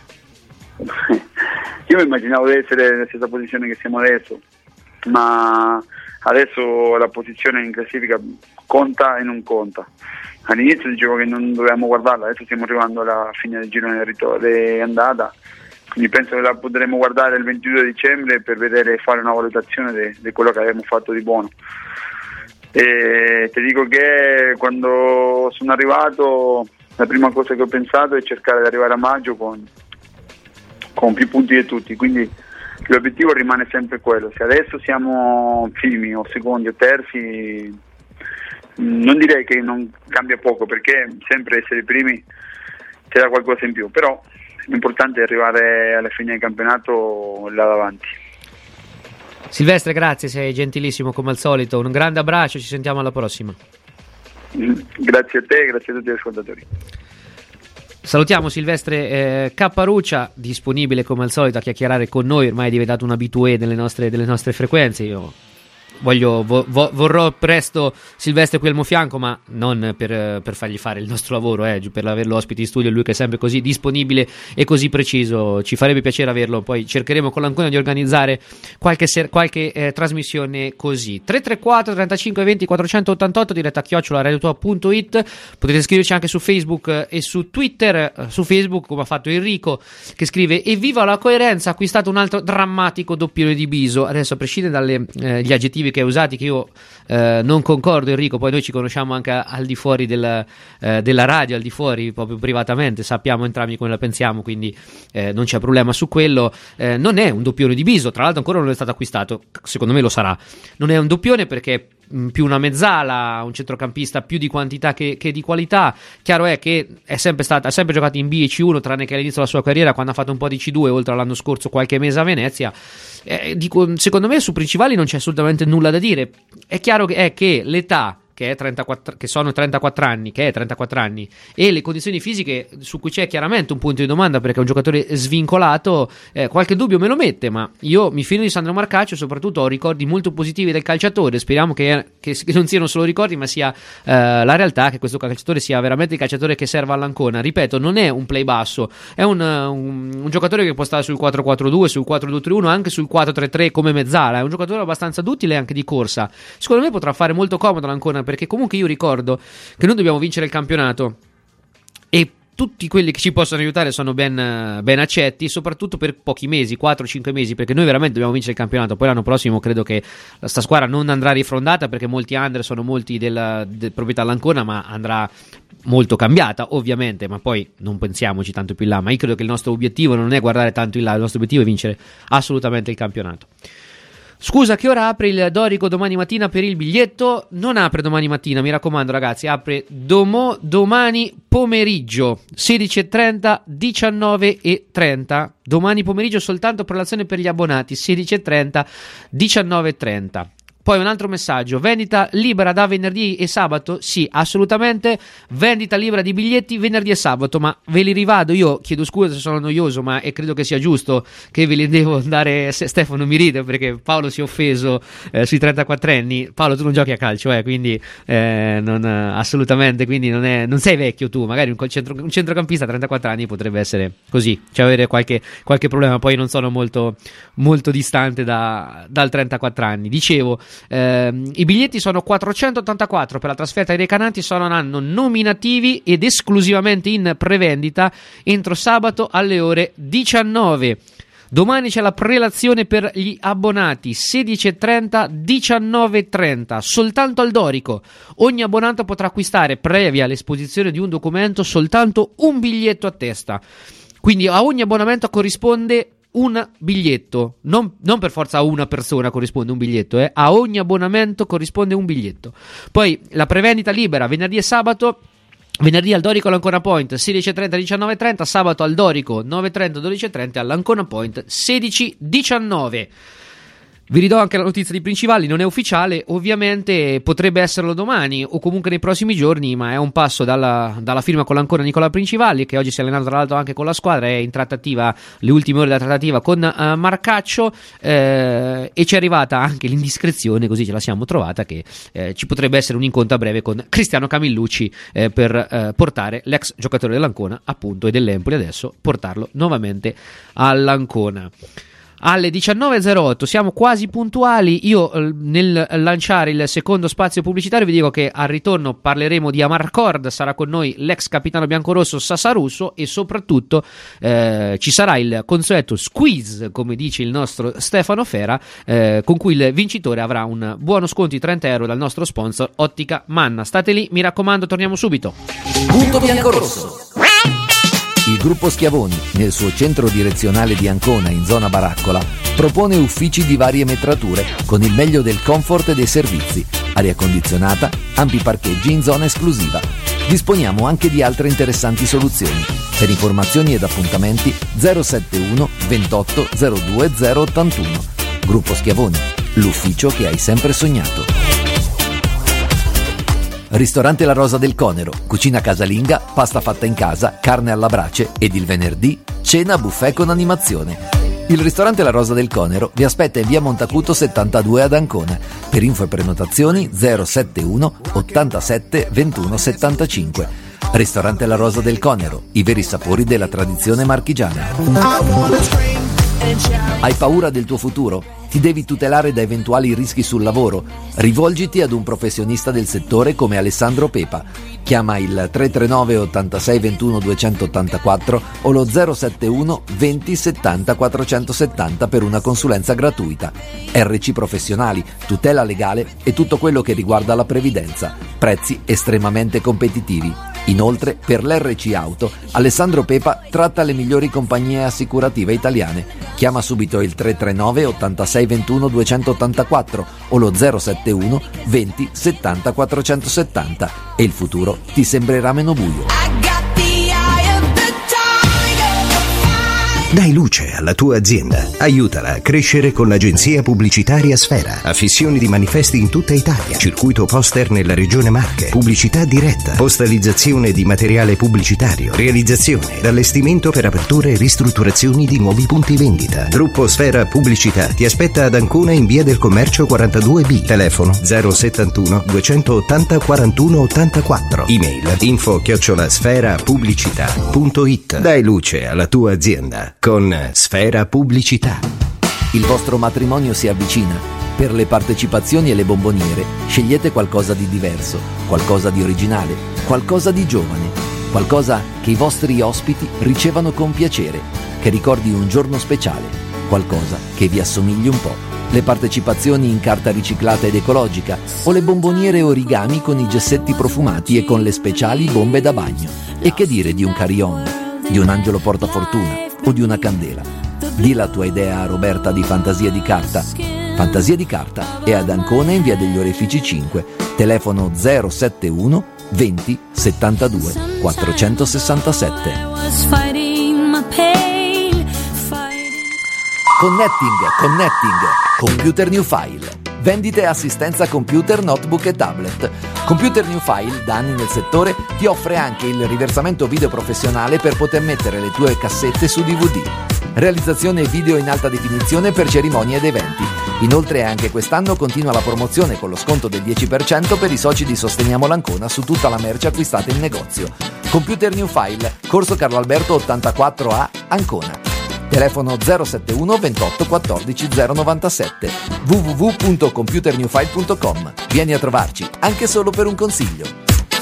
G: Io immaginavo di essere nella stessa posizione che siamo adesso, ma adesso la posizione in classifica conta e non conta. All'inizio dicevo che non dovevamo guardarla, adesso stiamo arrivando alla fine del girone di andata, quindi penso che la potremo guardare il ventidue dicembre per vedere e fare una valutazione di quello che abbiamo fatto di buono. E ti dico che quando sono arrivato la prima cosa che ho pensato è cercare di arrivare a maggio con, con più punti di tutti, quindi l'obiettivo rimane sempre quello. Se adesso siamo primi o secondi o terzi, non direi che non cambia poco, perché sempre essere primi c'era qualcosa in più, però l'importante è arrivare alla fine del campionato là davanti.
B: Silvestre, grazie, sei gentilissimo come al solito, un grande abbraccio, ci sentiamo alla prossima.
G: Grazie a te, grazie a tutti gli ascoltatori.
B: Salutiamo Silvestre eh, Capparuccia, disponibile come al solito a chiacchierare con noi, ormai è diventato un abitué delle nostre, delle nostre frequenze. Io voglio, vo, vo, vorrò presto Silvestre qui al mio fianco, ma non per, per fargli fare il nostro lavoro, eh, per averlo ospite in studio, lui che è sempre così disponibile e così preciso, ci farebbe piacere averlo. Poi cercheremo con l'Ancona di organizzare qualche, ser- qualche eh, trasmissione così. Tre tre quattro trentacinque venti quattrocentottantotto, diretta a chiocciola radiotua punto it. Potete scriverci anche su Facebook e su Twitter. Su Facebook, come ha fatto Enrico, che scrive: evviva la coerenza, ha acquistato un altro drammatico doppione di Biso. Adesso, a prescindere dagli eh, aggettivi che hai usati, che io eh, non concordo, Enrico, poi noi ci conosciamo anche al di fuori del, eh, della radio, al di fuori proprio privatamente, sappiamo entrambi come la pensiamo, quindi eh, non c'è problema su quello. Eh, non è un doppione di Biso, tra l'altro ancora non è stato acquistato, secondo me lo sarà. Non è un doppione perché mh, più una mezzala, un centrocampista più di quantità che, che di qualità. Chiaro è che è sempre stato, ha sempre giocato in B e C uno, tranne che all'inizio della sua carriera, quando ha fatto un po' di C due, oltre all'anno scorso qualche mese a Venezia. Eh, dico, secondo me su principali non c'è assolutamente nulla da dire. È chiaro che, è che l'età, che, è trentaquattro, che sono trentaquattro anni, che è trentaquattro anni, e le condizioni fisiche su cui c'è chiaramente un punto di domanda, perché è un giocatore svincolato, eh, qualche dubbio me lo mette, ma io mi fido di Sandro Marcaccio, soprattutto ho ricordi molto positivi del calciatore. Speriamo che, che non siano solo ricordi, ma sia eh, la realtà, che questo calciatore sia veramente il calciatore che serve all'Ancona. Ripeto, non è un play basso, è un, un, un giocatore che può stare sul quattro quattro due, sul quattro due tre uno, anche sul quattro tre tre come mezzala. È un giocatore abbastanza duttile anche di corsa. Secondo me potrà fare molto comodo l'Ancona, perché comunque io ricordo che noi dobbiamo vincere il campionato e tutti quelli che ci possono aiutare sono ben, ben accetti, soprattutto per pochi mesi, quattro cinque mesi, perché noi veramente dobbiamo vincere il campionato. Poi l'anno prossimo credo che sta squadra non andrà rifrondata, perché molti under sono molti della, del proprietà all'Ancona, ma andrà molto cambiata ovviamente, ma poi non pensiamoci tanto più in là. Ma io credo che il nostro obiettivo non è guardare tanto in là, il nostro obiettivo è vincere assolutamente il campionato. Scusa, che ora apre il Dorico domani mattina per il biglietto? Non apre domani mattina, mi raccomando ragazzi, apre domo, domani pomeriggio sedici e trenta, diciannove e trenta. Domani pomeriggio soltanto prelazione per gli abbonati, sedici e trenta, diciannove e trenta. Poi un altro messaggio: vendita libera da venerdì e sabato? Sì, assolutamente, vendita libera di biglietti venerdì e sabato, ma ve li rivado io, chiedo scusa se sono noioso, ma e credo che sia giusto che ve li devo dare. Stefano mi ride perché Paolo si è offeso eh, sui trentaquattro anni. Paolo, tu non giochi a calcio, eh, quindi eh, non, assolutamente, quindi non, è, non sei vecchio tu, magari un, centro, un centrocampista a trentaquattro anni potrebbe essere così, cioè avere qualche, qualche problema. Poi non sono molto, molto distante da, dal trentaquattro anni. Dicevo, Eh, i biglietti sono quattrocentottantaquattro per la trasferta ai Recanati, saranno nominativi ed esclusivamente in prevendita entro sabato alle ore diciannove. Domani c'è la prelazione per gli abbonati, sedici e trenta, diciannove e trenta, soltanto al Dorico. Ogni abbonato potrà acquistare, previa l'esposizione di un documento, soltanto un biglietto a testa. Quindi a ogni abbonamento corrisponde un biglietto, non, non per forza a una persona corrisponde un biglietto, eh. A ogni abbonamento corrisponde un biglietto. Poi la prevendita libera venerdì e sabato Venerdì al Dorico all'Ancona Point sedici e trenta diciannove e trenta, sabato al Dorico nove e trenta dodici e trenta, all'Ancona Point sedici diciannove. Vi ridò anche la notizia di Principali, non è ufficiale, ovviamente potrebbe esserlo domani o comunque nei prossimi giorni, ma è un passo dalla, dalla firma con l'Ancona Nicola Principali, che oggi si è allenato tra l'altro anche con la squadra, è in trattativa, le ultime ore della trattativa con uh, Marcaccio, eh, e ci è arrivata anche l'indiscrezione, così ce la siamo trovata, che eh, ci potrebbe essere un incontro a breve con Cristiano Camillucci eh, per eh, portare l'ex giocatore dell'Ancona, appunto, e dell'Empoli adesso, portarlo nuovamente all'Ancona. Alle diciannove e zero otto siamo quasi puntuali. Io eh, nel lanciare il secondo spazio pubblicitario vi dico che al ritorno parleremo di Amarcord, sarà con noi l'ex capitano biancorosso Sassarusso e soprattutto eh, ci sarà il consueto squeeze, come dice il nostro Stefano Fera, eh, con cui il vincitore avrà un buono sconto di trenta euro dal nostro sponsor Ottica Manna. State lì, mi raccomando, torniamo subito.
A: Punto biancorosso. Il gruppo Schiavoni, nel suo centro direzionale di Ancona in zona Baraccola, propone uffici di varie metrature con il meglio del comfort e dei servizi, aria condizionata, ampi parcheggi in zona esclusiva. Disponiamo anche di altre interessanti soluzioni. Per informazioni ed appuntamenti zero settantuno ventotto zero due zero ottantuno. Gruppo Schiavoni, l'ufficio che hai sempre sognato. Ristorante La Rosa del Conero, cucina casalinga, pasta fatta in casa, carne alla brace ed il venerdì cena buffet con animazione. Il ristorante La Rosa del Conero vi aspetta in via Montacuto settantadue ad Ancona. Per info e prenotazioni zero settantuno ottantasette ventuno settantacinque. Ristorante La Rosa del Conero, i veri sapori della tradizione marchigiana. Hai paura del tuo futuro? Ti devi tutelare da eventuali rischi sul lavoro? Rivolgiti ad un professionista del settore come Alessandro Pepa. Chiama il tre tre nove ottantasei ventuno duecentottantaquattro o lo zero settantuno venti settanta quattrocentosettanta per una consulenza gratuita. R C Professionali, tutela legale e tutto quello che riguarda la previdenza. Prezzi estremamente competitivi. Inoltre, per l'R C Auto, Alessandro Pepa tratta le migliori compagnie assicurative italiane. Chiama subito il tre tre nove ottantasei ventuno duecentottantaquattro o lo zero settantuno venti settanta quattrocentosettanta e il futuro ti sembrerà meno buio.
H: Dai luce alla tua azienda. Aiutala a crescere con l'agenzia pubblicitaria Sfera. Affissioni di manifesti in tutta Italia. Circuito poster nella regione Marche. Pubblicità diretta. Postalizzazione di materiale pubblicitario. Realizzazione ed allestimento per aperture e ristrutturazioni di nuovi punti vendita. Gruppo Sfera Pubblicità ti aspetta ad Ancona in via del Commercio quarantadue B. Telefono zero settantuno duecentottanta quarantuno ottantaquattro. Email info chiocciola sfera pubblicità punto it. Dai luce alla tua azienda con Sfera Pubblicità.
A: Il vostro matrimonio si avvicina. Per le partecipazioni e le bomboniere scegliete qualcosa di diverso, qualcosa di originale, qualcosa di giovane, qualcosa che i vostri ospiti ricevano con piacere, che ricordi un giorno speciale, qualcosa che vi assomigli un po'. Le partecipazioni in carta riciclata ed ecologica o le bomboniere origami con i gessetti profumati e con le speciali bombe da bagno. E che dire di un carillon, di un angelo portafortuna o di una candela. Di la tua idea a Roberta di Fantasia di Carta. Fantasia di Carta è ad Ancona in via degli Orefici cinque. Telefono zero settantuno venti settantadue quattrocentosessantasette. Connecting, connecting, Computer New File. Vendite e assistenza computer, notebook e tablet. Computer New File, da anni nel settore, ti offre anche il riversamento video professionale per poter mettere le tue cassette su D V D. Realizzazione video in alta definizione per cerimonie ed eventi. Inoltre anche quest'anno continua la promozione con lo sconto del dieci per cento per i soci di Sosteniamo l'Ancona su tutta la merce acquistata in negozio. Computer New File, Corso Carlo Alberto ottantaquattro A, Ancona. Telefono zero settantuno ventotto quattordici zero novantasette. w w w punto computer new file punto com. Vieni a trovarci, anche solo per un consiglio.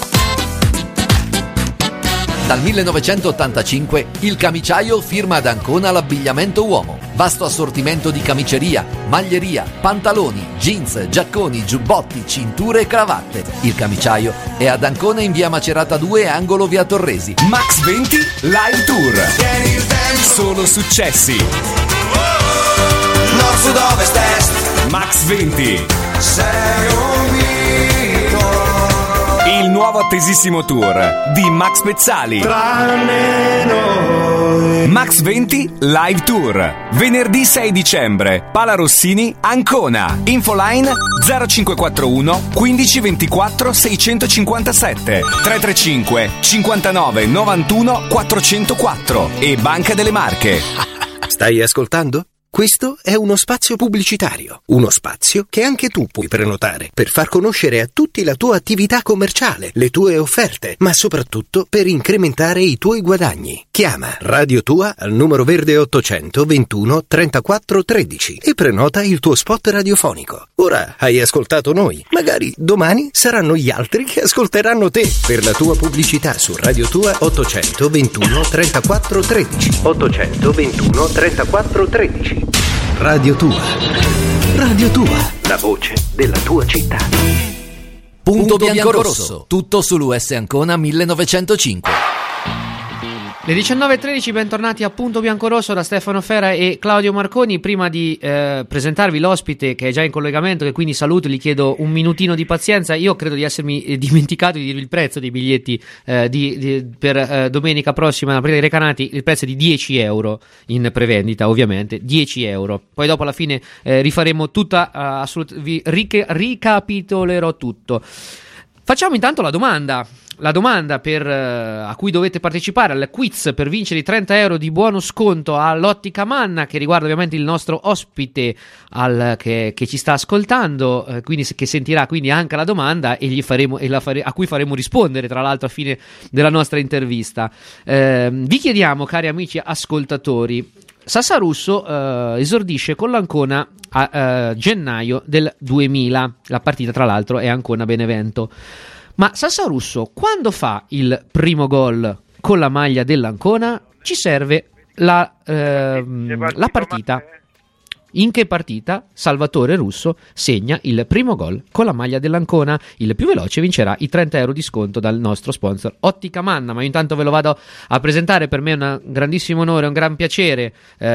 A: Dal millenovecentottantacinque il Camiciaio firma ad Ancona l'abbigliamento uomo. Vasto assortimento di camiceria, maglieria, pantaloni, jeans, giacconi, giubbotti, cinture e cravatte. Il Camiciaio è ad Ancona in via Macerata due, angolo via Torresi.
I: Max venti Live Tour. Solo successi. Nord, sud, ovest, est. Max venti. Sei un mito. Il nuovo nuovo attesissimo tour di Max Pezzali.
J: Tranne noi.
I: Max venti Live Tour. Venerdì sei dicembre, Pala Rossini, Ancona. Infoline zero cinque quattro uno quindici ventiquattro seicentocinquantasette tre tre cinque cinquantanove novantuno quattrocentoquattro e Banca delle Marche.
H: Stai ascoltando? Questo è uno spazio pubblicitario, uno spazio che anche tu puoi prenotare per far conoscere a tutti la tua attività commerciale, le tue offerte, ma soprattutto per incrementare i tuoi guadagni. Chiama Radio Tua al numero verde ottocento ventuno trentaquattro tredici e prenota il tuo spot radiofonico. Ora hai ascoltato noi, magari domani saranno gli altri che ascolteranno te. Per la tua pubblicità su Radio Tua ottocento ventuno trentaquattro tredici. ottocento ventuno trentaquattro tredici. Radio Tua. Radio Tua, la voce della tua città.
A: Punto bianco-rosso, tutto sull'U S Ancona millenovecentocinque.
B: Le diciannove e tredici, bentornati a Punto Biancorosso da Stefano Fera e Claudio Marconi. Prima di eh, presentarvi l'ospite che è già in collegamento, che quindi saluto, gli chiedo un minutino di pazienza. Io credo di essermi eh, dimenticato di dirvi il prezzo dei biglietti eh, di, di, per eh, domenica prossima, la partita dei Recanati. Il prezzo è di dieci euro in prevendita, ovviamente, dieci euro. Poi dopo alla fine eh, rifaremo tutta, uh, assolut- vi ric- ricapitolerò tutto. Facciamo intanto la domanda. La domanda per, uh, a cui dovete partecipare al quiz per vincere i trenta euro di buono sconto all'Ottica Manna, che riguarda ovviamente il nostro ospite al, che, che ci sta ascoltando, eh, quindi che sentirà quindi anche la domanda e, gli faremo, e la fare, a cui faremo rispondere tra l'altro a fine della nostra intervista. Eh, vi chiediamo, cari amici ascoltatori, Sasà Russo eh, esordisce con l'Ancona a eh, gennaio del duemila, la partita tra l'altro è Ancona-Benevento. Ma Sasà Russo, quando fa il primo gol con la maglia dell'Ancona, ci serve la, ehm, la partita. In che partita Salvatore Russo segna il primo gol con la maglia dell'Ancona? Il più veloce vincerà i trenta euro di sconto dal nostro sponsor Ottica Manna. Ma io intanto ve lo vado a presentare. Per me è un grandissimo onore, un gran piacere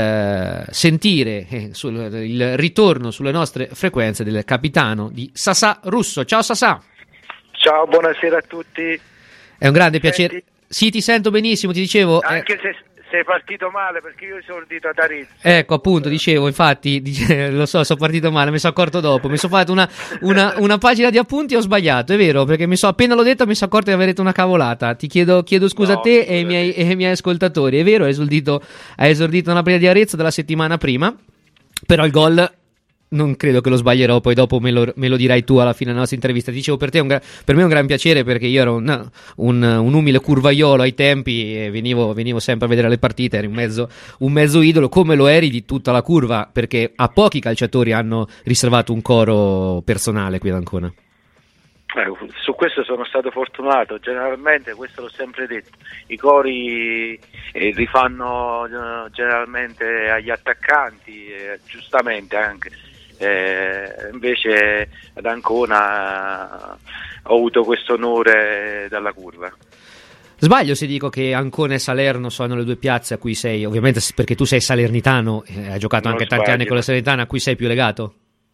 B: eh, sentire eh, sul, il ritorno sulle nostre frequenze del capitano di Sasà Russo. Ciao Sasà!
K: Ciao, buonasera a tutti.
B: È un grande
K: Senti?
B: piacere. Sì, ti sento benissimo, ti dicevo.
K: Anche
B: eh...
K: se sei partito male, perché io sono esordito ad Arezzo.
B: Ecco, appunto, dicevo, infatti, dice, lo so, sono partito male, mi sono accorto dopo. Mi sono fatto una, una, una pagina di appunti e ho sbagliato, è vero, perché mi so, appena l'ho detto mi sono accorto di aver detto una cavolata. Ti chiedo, chiedo scusa no, a te e ai, miei, e ai miei ascoltatori. È vero, hai esordito, hai esordito una partita di Arezzo della settimana prima, però il gol... non credo che lo sbaglierò, poi dopo me lo, me lo dirai tu alla fine della nostra intervista. Ti dicevo, per te è un gra- per me è un gran piacere, perché io ero un, un, un umile curvaiolo ai tempi e venivo, venivo sempre a vedere le partite, eri un mezzo, un mezzo idolo, come lo eri di tutta la curva, perché a pochi calciatori hanno riservato un coro personale qui ad Ancona.
K: Eh, su questo sono stato fortunato, generalmente, questo l'ho sempre detto, i cori eh, li fanno eh, generalmente agli attaccanti, eh, giustamente anche. Eh, invece ad Ancona eh, ho avuto questo onore dalla curva.
B: Sbaglio se dico che Ancona e Salerno sono le due piazze a cui sei, ovviamente perché tu sei salernitano, eh, hai giocato non anche sbaglio. Tanti anni con la Salernitana, a cui sei più legato?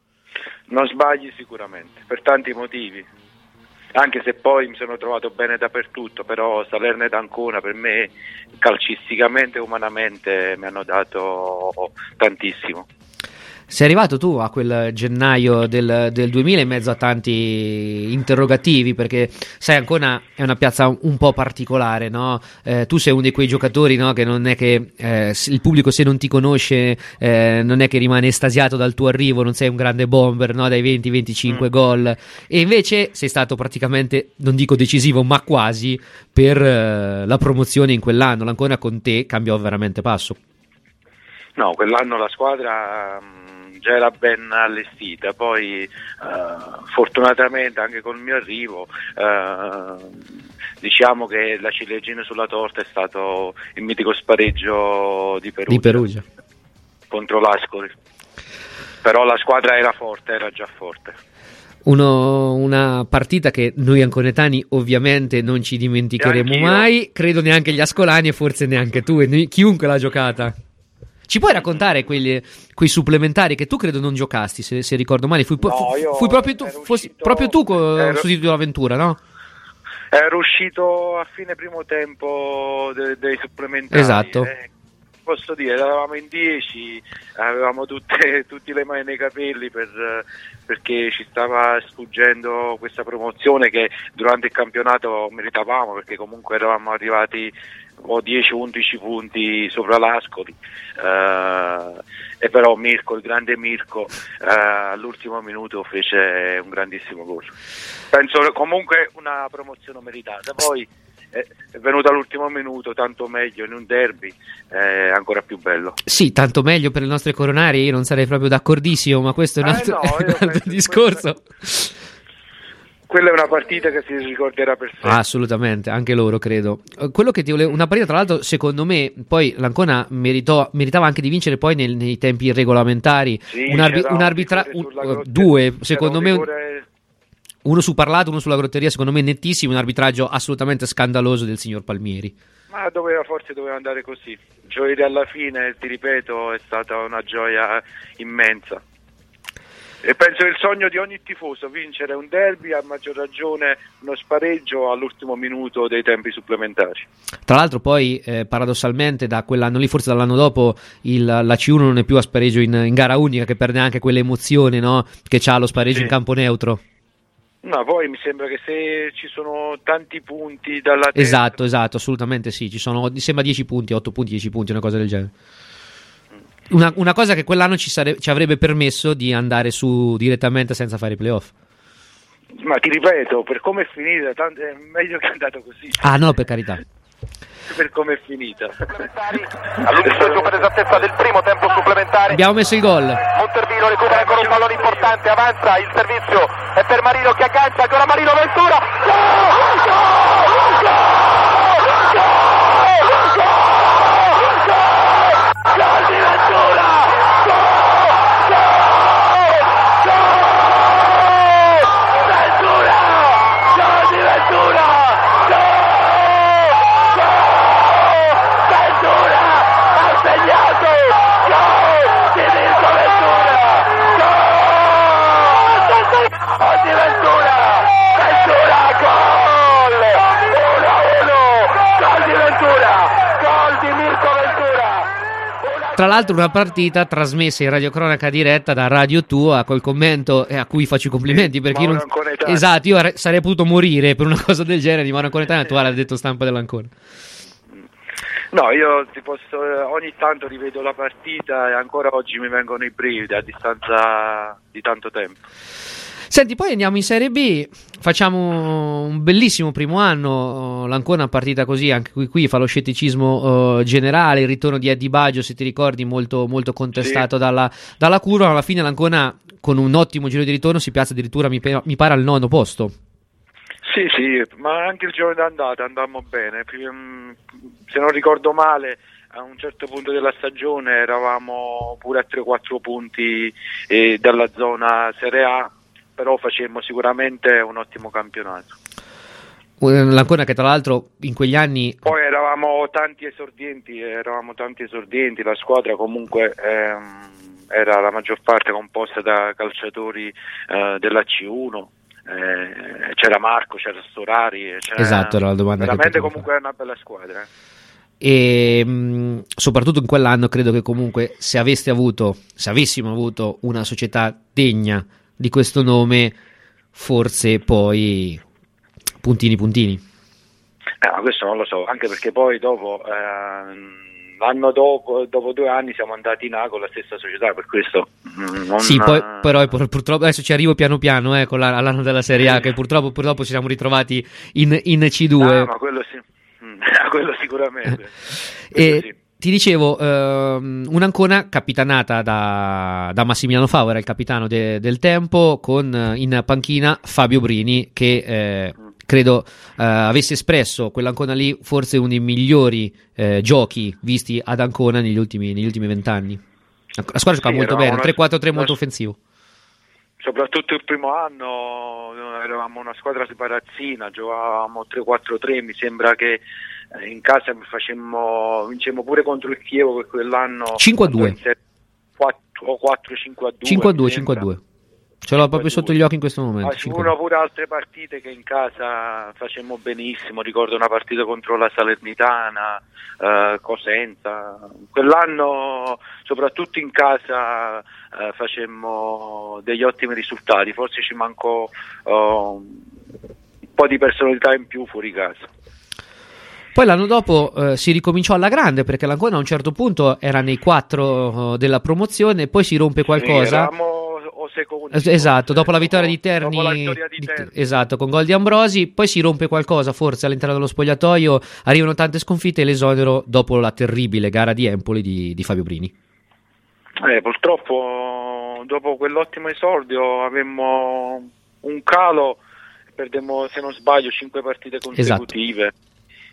K: Non sbagli sicuramente, per tanti motivi, anche se poi mi sono trovato bene dappertutto, però Salerno ed Ancona per me calcisticamente e umanamente mi hanno dato tantissimo.
B: Sei arrivato tu a quel gennaio del, del duemila in mezzo a tanti interrogativi, perché sai, Ancona è una piazza un, un po' particolare, no? Eh, tu sei uno di quei giocatori, no? Che non è che eh, il pubblico, se non ti conosce, eh, non è che rimane estasiato dal tuo arrivo, non sei un grande bomber, no? Dai venti venticinque mm. gol, e invece sei stato praticamente, non dico decisivo, ma quasi, per eh, la promozione in quell'anno. L'Ancona con te cambiò veramente passo.
K: No, quell'anno la squadra mh, già era ben allestita, poi uh, fortunatamente anche col mio arrivo uh, diciamo che la ciliegina sulla torta è stato il mitico spareggio di Perugia,
B: di Perugia.
K: contro l'Ascoli, però la squadra era forte, era già forte.
B: Uno, una partita che noi anconetani ovviamente non ci dimenticheremo mai, credo neanche gli ascolani e forse neanche tu e chiunque l'ha giocata. Ci puoi raccontare quelli, quei supplementari che tu credo non giocasti, se, se ricordo male? Fui,
K: no,
B: fu, fui proprio tu, fossi, proprio tu co- ero... sostituto dell'avventura, no?
K: Era uscito a fine primo tempo de- dei supplementari.
B: Esatto.
K: Eh, posso dire, eravamo in dieci, avevamo tutte, tutti le mani nei capelli per, perché ci stava sfuggendo questa promozione che durante il campionato meritavamo, perché comunque eravamo arrivati o dieci undici punti sopra l'Ascoli, uh, e però Mirko, il grande Mirko, uh, all'ultimo minuto fece un grandissimo gol. Penso comunque una promozione meritata. Poi è venuta all'ultimo minuto, tanto meglio in un derby, è ancora più bello.
B: Sì, tanto meglio per le nostre coronarie, io non sarei proprio d'accordissimo, ma questo è un altro,
K: eh no,
B: è un altro discorso.
K: Quella è una partita che si ricorderà per sempre.
B: Ah, assolutamente, anche loro credo. Quello che ti volevo, una partita tra l'altro secondo me, poi l'Ancona meritò, meritava anche di vincere poi nel, nei tempi regolamentari,
K: Sì,
B: un, arbi-
K: c'era
B: un
K: un
B: arbitra-
K: rigore sulla
B: un-
K: Grotteria,
B: due,
K: c'era
B: secondo
K: un
B: me,
K: rigore-
B: uno su Parlato, uno sulla Grotteria, secondo me nettissimo, un arbitraggio assolutamente scandaloso del signor Palmieri.
K: Ma doveva, forse doveva andare così. Gioire alla fine, ti ripeto, è stata una gioia immensa. E penso che il sogno di ogni tifoso vincere un derby, a maggior ragione uno spareggio all'ultimo minuto dei tempi supplementari.
B: Tra l'altro poi eh, paradossalmente da quell'anno lì, forse dall'anno dopo, il, la C uno non è più a spareggio in, in gara unica, che perde anche quell'emozione, no? Che c'ha lo spareggio
K: Sì.
B: in campo neutro.
K: No, poi mi sembra che se ci sono tanti punti dalla testa...
B: Esatto, esatto, assolutamente sì, ci sono, mi sembra dieci punti, otto punti, dieci punti, una cosa del genere. Una, una cosa che quell'anno ci, sare- ci avrebbe permesso di andare su direttamente senza fare i playoff.
K: Ma ti ripeto, per come è finita, tanto è meglio che è andato così.
B: Ah no, per carità.
K: Per come è finita.
L: All'ultimo gioco per esattezza del primo tempo supplementare.
B: Abbiamo messo il gol.
L: Montervino recupera ancora un pallone importante, avanza, il servizio è per Marino che aggancia, ancora Marino Ventura. Gol! Gol! Gol! Gol di Ventura! Gol! Gol! Ventura! Gol di Ventura! Ventura ha segnato! Gol di Mirko Ventura! Gol di Ventura! Ventura gol! uno a uno! Gol di Ventura! Gol di Mirko Ventura!
B: Tra l'altro una partita trasmessa in radiocronaca diretta da Radio Tua, col commento e a cui faccio i complimenti, perché io non... Esatto, io are- sarei potuto morire per una cosa del genere di Mauro Anconetano, attuale ha detto stampa dell'Ancona.
K: No, io ti posso, ogni tanto rivedo la partita e ancora oggi mi vengono i brividi a distanza di tanto tempo.
B: Senti, poi andiamo in Serie B, facciamo un bellissimo primo anno, l'Ancona partita così, anche qui, qui fa lo scetticismo uh, generale, il ritorno di Eddie Baggio, se ti ricordi, molto, molto contestato sì. dalla, dalla curva, alla fine l'Ancona con un ottimo giro di ritorno si piazza addirittura, mi, mi pare, al nono posto.
K: Sì, sì, ma anche il giorno d'andata andammo bene, se non ricordo male a un certo punto della stagione eravamo pure a tre quattro punti eh, dalla zona Serie A, però facemmo sicuramente un ottimo campionato.
B: L'Ancona che tra l'altro in quegli anni...
K: Poi eravamo tanti esordienti, eravamo tanti esordienti, la squadra comunque ehm, era la maggior parte composta da calciatori eh, della C uno, eh, c'era Marco, c'era Storari, c'era
B: esatto, era la domanda
K: veramente
B: che
K: comunque era una bella squadra. Eh.
B: E mh, soprattutto in quell'anno credo che comunque se aveste avuto, se avessimo avuto una società degna di questo nome, forse poi puntini puntini.
K: Eh, ma questo non lo so, anche perché poi dopo ehm, l'anno dopo, dopo due anni siamo andati in A con la stessa società, per questo non...
B: Sì, poi, però purtroppo adesso ci arrivo piano piano eh, con la, all'anno della Serie A, che purtroppo, purtroppo ci siamo ritrovati in, in C due.
K: Ah, ma quello sì, quello sicuramente.
B: E
K: sì.
B: Ti dicevo, ehm, un'Ancona capitanata da, da Massimiliano Favora, il capitano de, del tempo, con in panchina Fabio Brini, che eh, credo eh, avesse espresso quell'Ancona lì forse uno dei migliori eh, giochi visti ad Ancona negli ultimi negli ultimi vent'anni. La squadra gioca
K: sì,
B: molto bene, un tre quattro tre
K: una...
B: molto offensivo.
K: Soprattutto il primo anno eravamo una squadra sparazzina, giocavamo tre quattro tre, mi sembra che in casa facemmo, vincemmo pure contro il Chievo per quell'anno
B: cinque a due
K: quattro o quattro cinque a due
B: cinque a due cinque a due Ce l'ho proprio sotto gli occhi in questo momento.
K: Ah, ci furono pure altre partite che in casa facemmo benissimo, ricordo una partita contro la Salernitana, eh, Cosenza, quell'anno soprattutto in casa eh, facemmo degli ottimi risultati, forse ci mancò uh, un po' di personalità in più fuori casa.
B: Poi l'anno dopo eh, si ricominciò alla grande, perché l'Ancona a un certo punto era nei quattro uh, della promozione, poi si rompe qualcosa.
K: Sì, eravamo o secondi,
B: esatto,
K: forse,
B: dopo la vittoria
K: dopo,
B: di Terni,
K: dopo la vittoria di Terni.
B: Di, esatto, con gol di Ambrosi, poi si rompe qualcosa forse all'interno dello spogliatoio, arrivano tante sconfitte e l'esonero dopo la terribile gara di Empoli di, di Fabio Brini.
K: Eh, purtroppo dopo quell'ottimo esordio avemmo un calo, perdemmo se non sbaglio cinque partite consecutive. Esatto.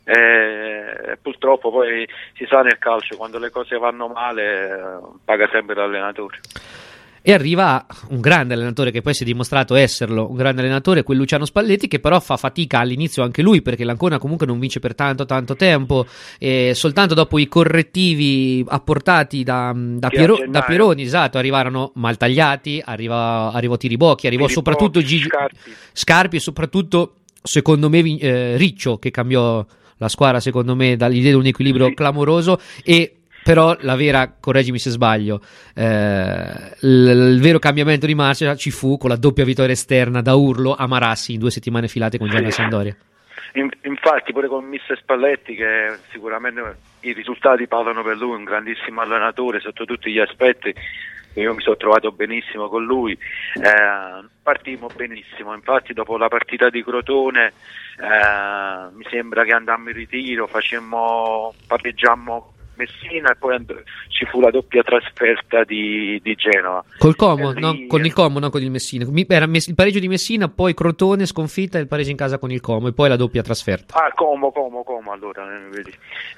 K: Eh, purtroppo poi si sa nel calcio, quando le cose vanno male eh, paga sempre l'allenatore.
B: E arriva un grande allenatore che poi si è dimostrato esserlo, un grande allenatore, quel Luciano Spalletti, che però fa fatica all'inizio anche lui, perché l'Ancona comunque non vince per tanto tanto tempo, e soltanto dopo i correttivi apportati da, da, Piero, da Pieroni, esatto, arrivarono mal tagliati, arriva, arrivò Tiribocchi, arrivò Tiribocchi, soprattutto Gigi Scarpi. Scarpi e soprattutto secondo me eh, Riccio, che cambiò la squadra secondo me dall'idea di un equilibrio sì. clamoroso. E però la vera, correggimi se sbaglio, eh, il, il vero cambiamento di marcia ci fu con la doppia vittoria esterna da urlo a Marassi in due settimane filate con Gianni sì. Sandoria.
K: In, infatti pure con mister Spalletti, che sicuramente i risultati parlano per lui, un grandissimo allenatore sotto tutti gli aspetti, io mi sono trovato benissimo con lui, eh, partimmo benissimo, infatti dopo la partita di Crotone eh, mi sembra che andammo in ritiro, facemmo, pareggiammo Messina e poi and- ci fu la doppia trasferta di, di Genova.
B: Col Como,
K: lì,
B: no, con il Como, non con il Messina. Mi, era mess- il pareggio di Messina, poi Crotone sconfitta e il pareggio in casa con il Como e poi la doppia trasferta.
K: Ah, Como, Como, Como, allora, vedi.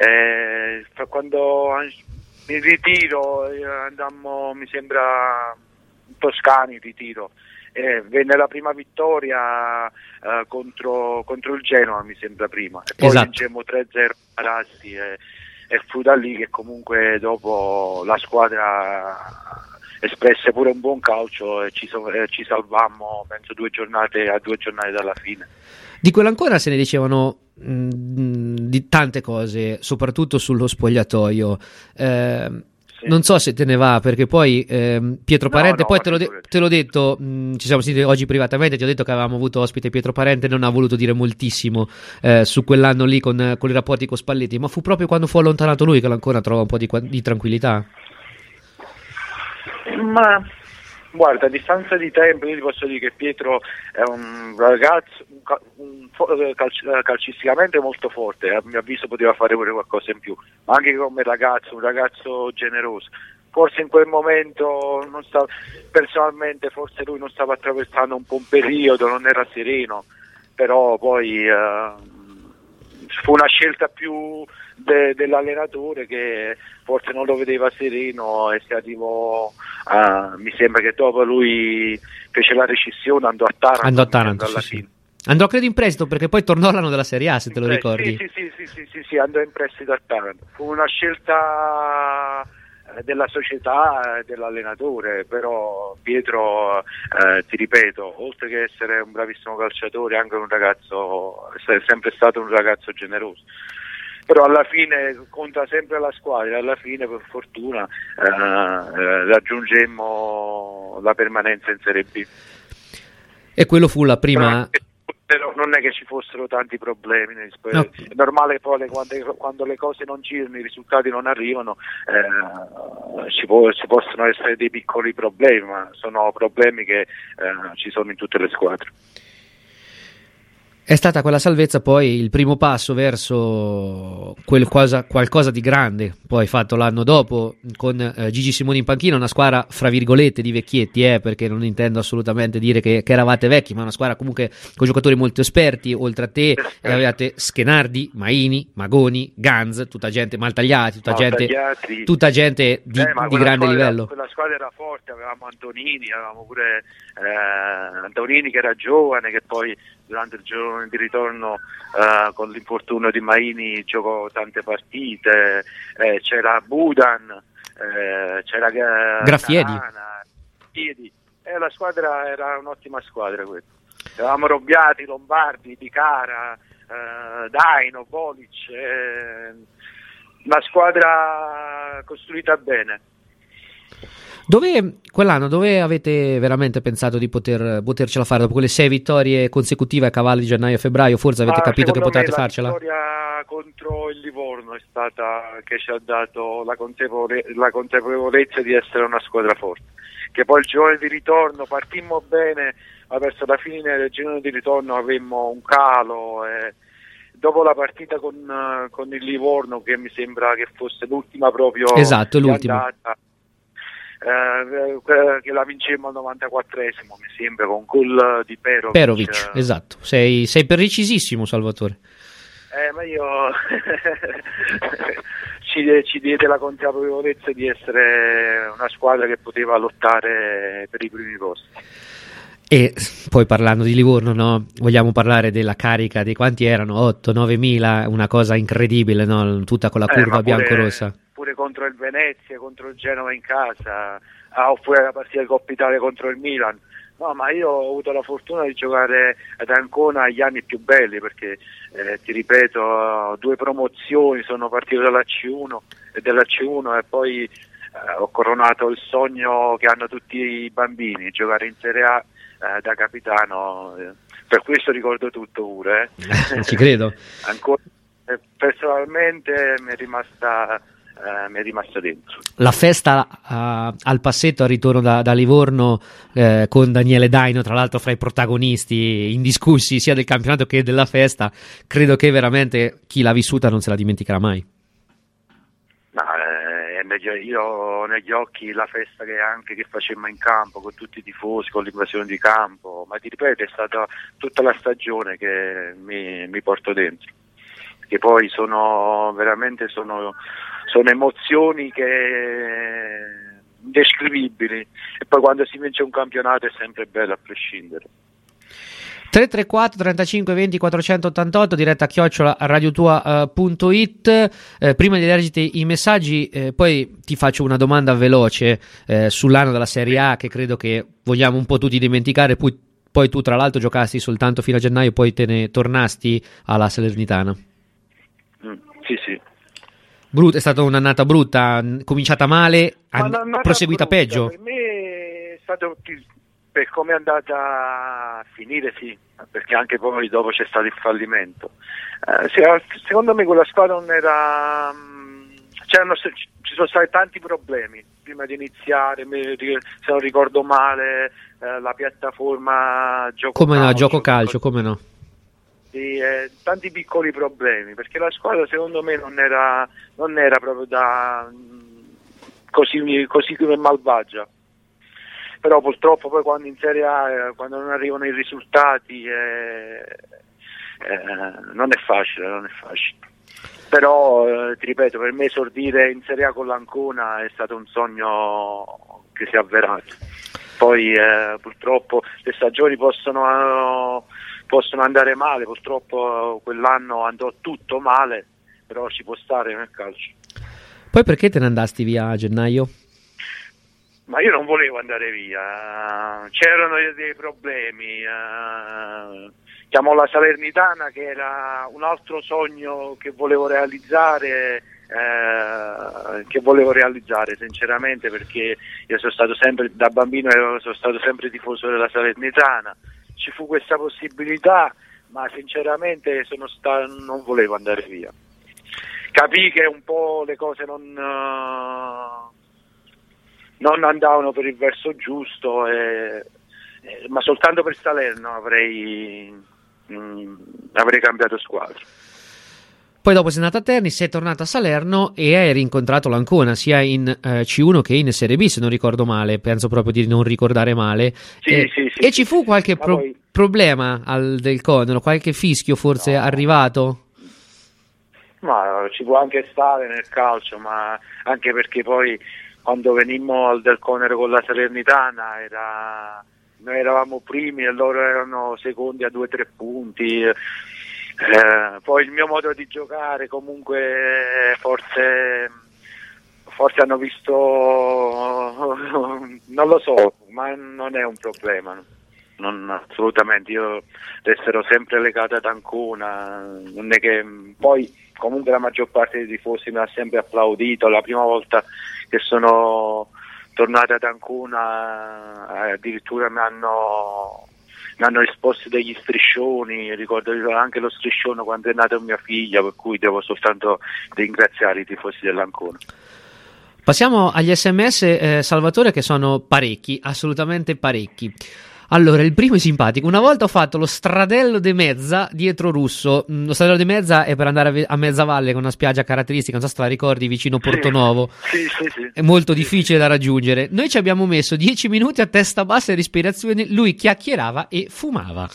K: Eh, quando in ritiro andammo, mi sembra, in Toscana in ritiro. Eh, venne la prima vittoria eh, contro, contro il Genoa, mi sembra prima, e poi esatto. vincemmo tre zero a Rassi e, e fu da lì che comunque dopo la squadra espresse pure un buon calcio e ci, so, eh, ci salvammo penso due giornate a due giornate dalla fine.
B: Di quell'ancora se ne dicevano mh, di tante cose, soprattutto sullo spogliatoio. Eh, sì. Non so se te ne va, perché poi eh, Pietro Parente, no, no, poi te l'ho, de- te l'ho detto, mh, ci siamo sentiti oggi privatamente, ti ho detto che avevamo avuto ospite Pietro Parente, non ha voluto dire moltissimo eh, su quell'anno lì con, con i rapporti con Spalletti, ma fu proprio quando fu allontanato lui che l'ancora trova un po' di, di tranquillità.
K: Ma guarda, a distanza di tempo io ti posso dire che Pietro è un ragazzo un, un, calci, calcisticamente molto forte, a mio avviso poteva fare pure qualcosa in più, ma anche come ragazzo, un ragazzo generoso. Forse in quel momento non stava, personalmente forse lui non stava attraversando un po' un periodo, non era sereno, però poi eh, fu una scelta più de, dell'allenatore che forse non lo vedeva sereno e si arrivò a, mi sembra che dopo lui fece la rescissione, andò a Taranto,
B: andò a Taranto alla sì, fine. Sì. Andò credo in prestito perché poi tornò l'anno della Serie A, se te lo ricordi.
K: Sì, sì, sì, sì, sì, sì, andò in prestito a Taranto. Fu una scelta della società e dell'allenatore, però Pietro, eh, ti ripeto, oltre che essere un bravissimo calciatore, anche un ragazzo, è sempre stato un ragazzo generoso. Però alla fine conta sempre la squadra, alla fine per fortuna eh, raggiungemmo la permanenza in Serie B.
B: E quello fu la prima...
K: Però, però non è che ci fossero tanti problemi, no. È normale poi le, quando, quando le cose non girano, i risultati non arrivano, eh, ci, può, ci possono essere dei piccoli problemi, ma sono problemi che eh, ci sono in tutte le squadre.
B: È stata quella salvezza poi il primo passo verso quel cosa, qualcosa di grande, poi fatto l'anno dopo con eh, Gigi Simoni in panchina, una squadra fra virgolette di vecchietti, eh, perché non intendo assolutamente dire che, che eravate vecchi, ma una squadra comunque con giocatori molto esperti, oltre a te eh, avevate Schenardi, Maini, Magoni, Ganz, tutta gente mal tagliati, tutta, gente, tutta gente di,
K: eh,
B: di grande
K: squadra,
B: livello.
K: Quella squadra era forte, avevamo Antonini, avevamo pure eh, Antonini che era giovane, che poi durante il giorno di ritorno uh, con l'infortunio di Maini giocò tante partite, eh, c'era Budan, eh, c'era uh,
B: Graffiedi,
K: Graffiedi Eh, la squadra era un'ottima squadra quella. Avevamo Robbiati, Lombardi, Picara, eh, Daino, Bolic, eh, una squadra costruita bene.
B: Dove quell'anno dove avete veramente pensato di poter potercela fare dopo quelle sei vittorie consecutive a cavallo di gennaio e febbraio? Forse avete
K: Ma
B: capito che potevate
K: me
B: farcela?
K: La vittoria contro il Livorno è stata che ci ha dato la, consapevole- la consapevolezza di essere una squadra forte. Che poi il girone di ritorno partimmo bene, ma verso la fine del girone di ritorno avemmo un calo. E dopo la partita con, con il Livorno, che mi sembra che fosse l'ultima proprio,
B: esatto, l'ultima.
K: Andata, eh, che la vincemmo al novantaquattresimo, mi sembra, con gol di Perovic.
B: Perovic, esatto. Sei, sei precisissimo, Salvatore.
K: Eh, ma io ci, ci diede la consapevolezza di essere una squadra che poteva lottare per i primi posti.
B: E poi parlando di Livorno, no? Vogliamo parlare della carica di quanti erano? otto nove mila, una cosa incredibile, no? Tutta con la curva
K: eh,
B: biancorossa.
K: Pure contro il Venezia, contro il Genova in casa, ah, oppure la partita di Coppa Italia contro il Milan. No, ma io ho avuto la fortuna di giocare ad Ancona agli anni più belli, perché eh, ti ripeto, due promozioni, sono partito dalla C uno e della C uno e poi eh, ho coronato il sogno che hanno tutti i bambini, giocare in Serie A eh, da capitano. Eh, per questo ricordo tutto pure. Eh.
B: Ci credo.
K: Ancora, eh, personalmente mi è rimasta Uh, mi è rimasto dentro.
B: La festa uh, al passetto al ritorno da, da Livorno eh, con Daniele Daino, tra l'altro fra i protagonisti indiscussi sia del campionato che della festa, credo che veramente chi l'ha vissuta non se la dimenticherà mai.
K: Ma, eh, io ho negli occhi la festa che anche che facemmo in campo con tutti i tifosi, con l'invasione di campo, ma ti ripeto, è stata tutta la stagione che mi, mi porto dentro, che poi sono veramente sono sono emozioni che indescrivibili, e poi quando si vince un campionato è sempre bello a prescindere.
B: tre tre quattro trentacinque venti quattrocentottantotto, diretta a chiocciola radiotua punto it. Eh, prima di leggerti i messaggi, eh, poi ti faccio una domanda veloce eh, sull'anno della Serie A, che credo che vogliamo un po' tutti dimenticare. Poi, poi tu tra l'altro giocasti soltanto fino a gennaio, poi te ne tornasti alla Salernitana.
K: Mm, sì, sì.
B: Brut, è stata un'annata brutta, cominciata male, an- proseguita
K: brutta,
B: peggio.
K: Per me è stato, per come è andata a finire, sì, perché anche poi dopo c'è stato il fallimento. Eh, secondo me quella squadra non era, c'erano, ci sono stati tanti problemi prima di iniziare, se non ricordo male, eh, la piattaforma gioco
B: come
K: calcio,
B: no, gioco calcio, come no.
K: Sì, eh, tanti piccoli problemi, perché la squadra secondo me non era, non era proprio da così, così come malvagia, però purtroppo poi quando in Serie A, eh, quando non arrivano i risultati, eh, eh, non è facile, non è facile. Però eh, ti ripeto, per me esordire in Serie A con l'Ancona è stato un sogno che si è avverato. Poi eh, purtroppo le stagioni possono eh, possono andare male, purtroppo quell'anno andò tutto male, però ci può stare nel calcio.
B: Poi perché te ne andasti via a gennaio?
K: Ma io non volevo andare via, c'erano dei problemi, eh, chiamò la Salernitana, che era un altro sogno che volevo realizzare, eh, che volevo realizzare sinceramente, perché io sono stato sempre, da bambino ero, sono stato sempre tifoso della Salernitana. Ci fu questa possibilità, ma sinceramente sono sta- non volevo andare via. Capii che un po' le cose non, uh, non andavano per il verso giusto, e, e, ma soltanto per Salerno avrei, mh, avrei cambiato squadra.
B: Poi dopo sei andato a Terni, sei tornato a Salerno e hai rincontrato l'Ancona sia in eh, C uno che in Serie B, se non ricordo male, penso proprio di non ricordare male.
K: Sì,
B: e,
K: sì, sì,
B: e
K: sì,
B: ci fu qualche pro-
K: poi...
B: problema al del Conero, qualche fischio forse
K: no.
B: arrivato?
K: Ma ci può anche stare nel calcio, ma anche perché poi quando venimmo al del Conero con la Salernitana era... noi eravamo primi e loro erano secondi a due o tre punti. Eh, poi il mio modo di giocare comunque forse forse hanno visto, non lo so, ma non è un problema. Non, assolutamente, io resterò sempre legato ad Ancona, non è che poi comunque la maggior parte dei tifosi mi ha sempre applaudito. La prima volta che sono tornato ad Ancona addirittura mi hanno mi hanno esposto degli striscioni, ricordo anche lo striscione quando è nata mia figlia, per cui devo soltanto ringraziare i tifosi dell'Ancona.
B: Passiamo agli sms, eh, Salvatore, che sono parecchi, assolutamente parecchi. Allora, il primo è simpatico. Una volta ho fatto lo stradello de mezza dietro Russo. Lo stradello de mezza è per andare a Mezzavalle, con una spiaggia caratteristica, non so se te la ricordi, vicino Portonovo.
K: Sì, sì, sì.
B: È molto difficile da raggiungere. Noi ci abbiamo messo dieci minuti a testa bassa e respirazione, lui chiacchierava e fumava.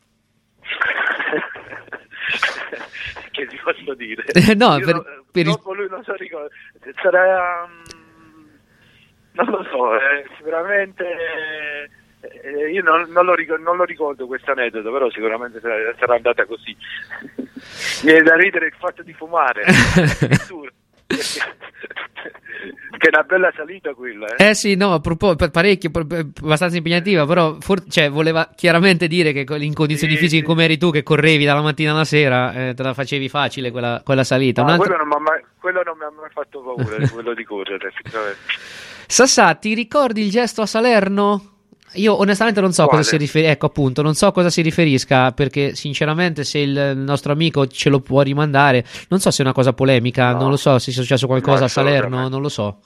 K: Che ti posso dire?
B: no,
K: Io
B: per,
K: no,
B: per
K: dopo lui non so, ricordo. Sarà... Um, non lo so, eh, sicuramente... Eh, io non, non, lo ricordo, non lo ricordo questo aneddoto, però sicuramente sarà, sarà andata così. Mi è da ridere il fatto di fumare, che è una bella salita quella. Eh,
B: eh sì, no, parecchio, abbastanza impegnativa, però for- cioè, voleva chiaramente dire che in condizioni sì, fisiche sì. come eri tu, che correvi dalla mattina alla sera, eh, te la facevi facile quella, quella salita.
K: No,
B: Un'altra...
K: quello, non mai, quello non mi ha mai fatto paura, quello di correre.
B: Sassà, ti ricordi il gesto a Salerno? Io onestamente non so
K: Quale?
B: cosa si riferisca, ecco appunto, non so cosa si riferisca, perché sinceramente se il nostro amico ce lo può rimandare, non so se è una cosa polemica, no. non lo so se è successo qualcosa no, a Salerno, non lo so.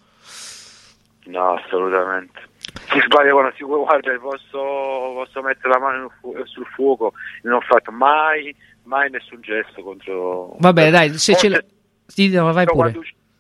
K: No, assolutamente. Si sbaglia quando si guarda, posso, posso mettere la mano sul fuoco, non ho fatto mai, mai nessun gesto contro...
B: Vabbè dai, se ce l'hai... Sì, no, vai pure.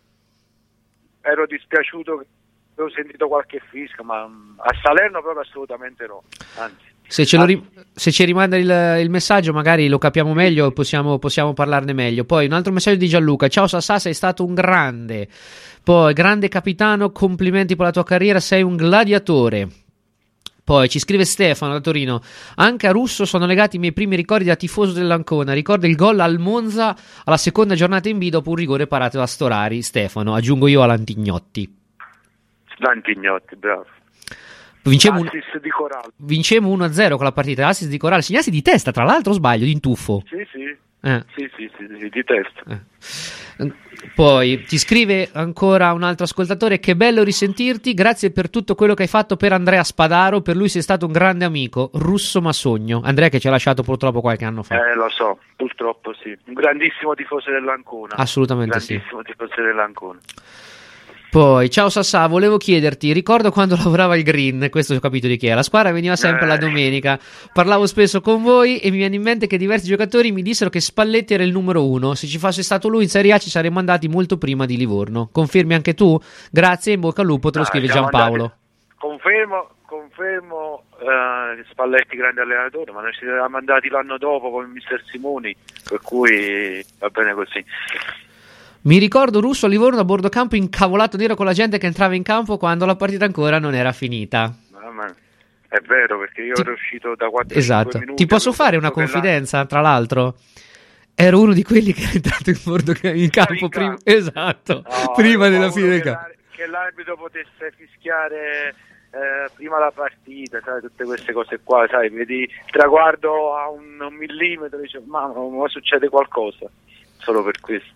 K: Ero dispiaciuto... ho sentito qualche fischio, ma a Salerno proprio assolutamente no, anzi.
B: Se, ce lo ri- se ci rimanda il, il messaggio magari lo capiamo meglio e possiamo, possiamo parlarne meglio. Poi un altro messaggio di Gianluca: ciao Sassà, sei stato un grande, poi grande capitano, complimenti per la tua carriera, sei un gladiatore. Poi ci scrive Stefano da Torino: anche a Russo sono legati i miei primi ricordi da tifoso dell'Ancona, ricordo il gol al Monza alla seconda giornata in B dopo un rigore parato da Storari. Stefano, aggiungo io all'Antignotti.
K: L'Antignotti, bravo.
B: Vincemo, un...
K: di Corallo.
B: Vincemo uno a zero con la partita, assist di Corallo, segnassi di testa, tra l'altro, o sbaglio, di intuffo.
K: Sì, sì.
B: Eh.
K: Sì, sì, sì, sì, di testa.
B: Eh. Poi ti scrive ancora un altro ascoltatore: che bello risentirti, grazie per tutto quello che hai fatto per Andrea Spadaro, per lui sei stato un grande amico, Russo ma sogno. Andrea che ci ha lasciato purtroppo qualche anno fa.
K: Eh, lo so, purtroppo sì. Un grandissimo tifoso dell'Ancona.
B: Assolutamente
K: sì. Un grandissimo tifoso dell'Ancona.
B: Poi, ciao Sassà, volevo chiederti, ricordo quando lavorava il Green, questo ho capito di chi è, la squadra veniva sempre eh. la domenica, parlavo spesso con voi e mi viene in mente che diversi giocatori mi dissero che Spalletti era il numero uno, se ci fosse stato lui in Serie A ci saremmo andati molto prima di Livorno. Confermi anche tu? Grazie, in bocca al lupo, te lo scrive no, Giampaolo.
K: Andati... Confermo, confermo uh, Spalletti grande allenatore, ma noi ci siamo andati l'anno dopo con il mister Simoni, per cui va bene così.
B: Mi ricordo Russo a Livorno a bordo campo incavolato nero con la gente che entrava in campo quando la partita ancora non era finita.
K: Mamma, è vero, perché io Ti... ero uscito da quattro
B: esatto.
K: minuti.
B: Ti posso fare una confidenza, là... tra l'altro? Ero uno di quelli che è entrato in, bordo, in campo prima, esatto, no, prima della fine del campo.
K: Che l'arbitro potesse fischiare eh, prima la partita, sai, tutte queste cose qua, sai, vedi il traguardo a un, un millimetro e dici, ma, ma succede qualcosa, solo per questo.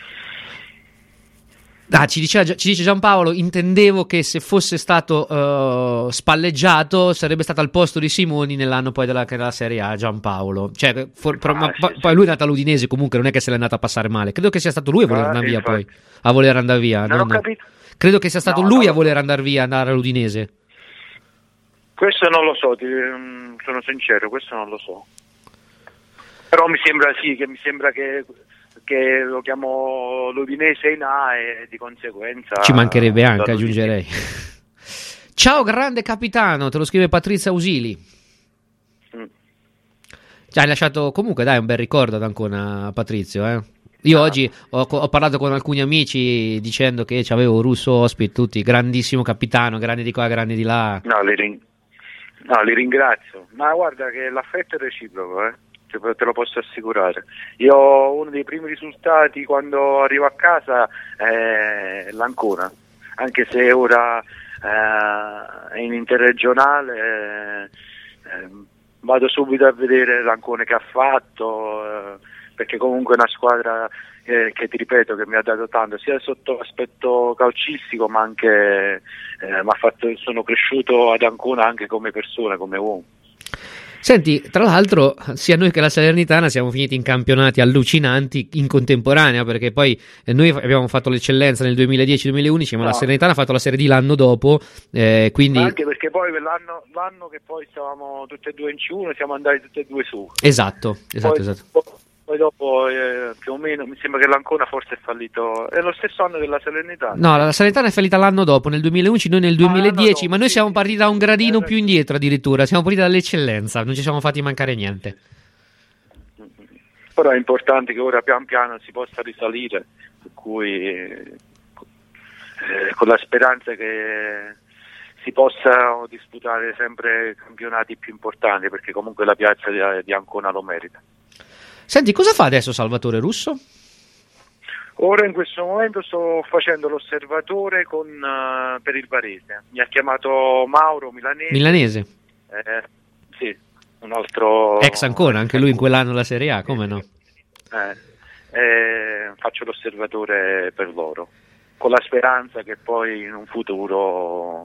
B: Ah, ci, diceva, ci dice Giampaolo, intendevo che se fosse stato uh, spalleggiato sarebbe stato al posto di Simoni nell'anno poi della, della Serie A. Giampaolo, cioè, for, ah, ma, sì, pa, sì. Poi lui è andato all'Udinese, comunque non è che se l'è andata a passare male, credo che sia stato lui a voler ah, andare via
K: infatti.
B: poi a voler andare via
K: non
B: non,
K: ho capito.
B: Credo che sia stato
K: no,
B: lui
K: no,
B: a voler andare via, andare all'Udinese.
K: Questo non lo so, ti, sono sincero, questo non lo so, però mi sembra sì, che mi sembra che che lo chiamo l'Udinese in A e di conseguenza
B: ci mancherebbe anche, aggiungerei. Ciao grande capitano, te lo scrive Patrizia Ausili. mm. Ci hai lasciato comunque, dai, un bel ricordo ad Ancona, Patrizio, eh? Io ah. oggi ho, ho parlato con alcuni amici dicendo che avevo Russo ospite, tutti, grandissimo capitano, grandi di qua, grandi di là.
K: No, li, ring- no, li ringrazio, ma guarda che l'affetto è reciproco, eh? te, te lo posso assicurare. Io uno dei primi risultati quando arrivo a casa è l'Ancona, anche se ora eh, è in interregionale, eh, eh, vado subito a vedere l'Ancona che ha fatto, eh, perché comunque è una squadra eh, che ti ripeto che mi ha dato tanto sia sotto l'aspetto calcistico, ma anche eh, m'ha fatto, sono cresciuto ad Ancona anche come persona, come uomo.
B: Senti, tra l'altro sia noi che la Salernitana siamo finiti in campionati allucinanti in contemporanea, perché poi eh, noi abbiamo fatto l'eccellenza nel duemiladieci duemilaundici, ma no. La Salernitana ha fatto la Serie D l'anno dopo, eh, quindi...
K: Ma anche perché poi l'anno, l'anno che poi stavamo tutti e due in C uno siamo andati tutti e due su.
B: Esatto, esatto,
K: poi,
B: esatto.
K: Poi dopo eh, più o meno mi sembra che l'Ancona forse è fallito, è lo stesso anno della Salernitana.
B: No, la Salernitana è fallita l'anno dopo, nel duemilaundici, noi nel duemiladieci, ah, ma noi sì, siamo partiti da un gradino più indietro addirittura, siamo partiti dall'eccellenza, non ci siamo fatti mancare niente.
K: Però è importante che ora pian piano si possa risalire, per cui eh, con la speranza che si possano disputare sempre campionati più importanti, perché comunque la piazza di, di Ancona lo merita.
B: Senti, cosa fa adesso Salvatore Russo?
K: Ora in questo momento sto facendo l'osservatore con, uh, per il Varese. Mi ha chiamato Mauro Milanese.
B: Milanese?
K: Eh, sì, un altro...
B: Ex Ancona, anche lui in quell'anno la Serie A, come no?
K: Eh, eh, faccio l'osservatore per loro, con la speranza che poi in un futuro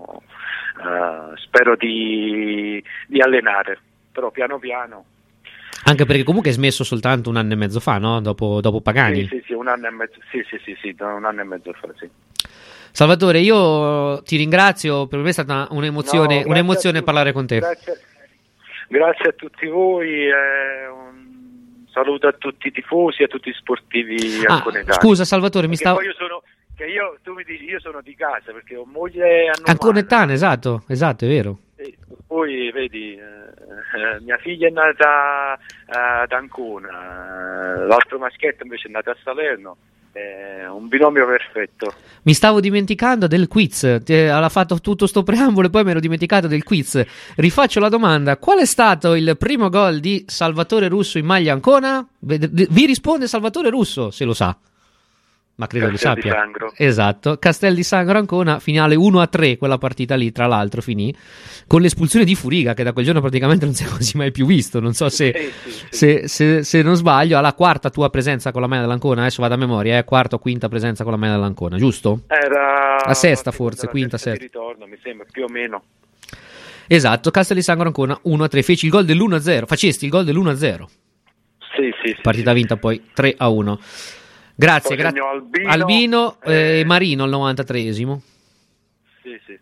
K: uh, spero di, di allenare, però piano piano.
B: Anche perché comunque hai smesso soltanto un anno e mezzo fa, no? Dopo, dopo Pagani.
K: Sì, sì, sì, un anno e mezzo, sì, sì, sì, sì, un anno e mezzo fa, sì.
B: Salvatore, io ti ringrazio, per me è stata un'emozione, no, un'emozione parlare con te.
K: Grazie, grazie a tutti voi, eh, un saluto a tutti i tifosi, a tutti i sportivi
B: ah,
K: anconetani.
B: Scusa Salvatore, mi stavo...
K: Poi io sono, che io, tu mi dici, io sono di casa, perché ho moglie
B: anconetana, esatto, esatto, è vero.
K: Sì, poi vedi, eh, mia figlia è nata eh, ad Ancona, eh, l'altro maschietto invece è nato a Salerno, eh, un binomio perfetto.
B: Mi stavo dimenticando del quiz, eh, aveva fatto tutto sto preambolo e poi mi ero dimenticato del quiz. Rifaccio la domanda: qual è stato il primo gol di Salvatore Russo in maglia Ancona? Vi risponde Salvatore Russo, se lo sa. Ma credo
K: Castel
B: li sappia.
K: Di Sangro.
B: Esatto, Castel di Sangro Ancona, finale uno a tre, quella partita lì tra l'altro finì con l'espulsione di Furiga, che da quel giorno praticamente non si è quasi mai più visto, non so se,
K: sì, sì, sì.
B: se, se, se non sbaglio, alla quarta tua presenza con la maglia dell'Ancona, adesso vado a memoria, eh, quarta o quinta presenza con la maglia dell'Ancona, giusto?
K: Era
B: la sesta forse, quinta, sesta.
K: Di ritorno, mi sembra, più o meno.
B: Esatto, Castel di Sangro Ancona uno a tre, feci il gol dell'uno a zero, facesti il gol dell'uno a zero.
K: Sì, sì, sì.
B: Partita
K: sì.
B: vinta poi tre a uno. Grazie, grazie.
K: Albino,
B: Albino e
K: eh...
B: Marino al novantatreesimo.
K: Sì, sì.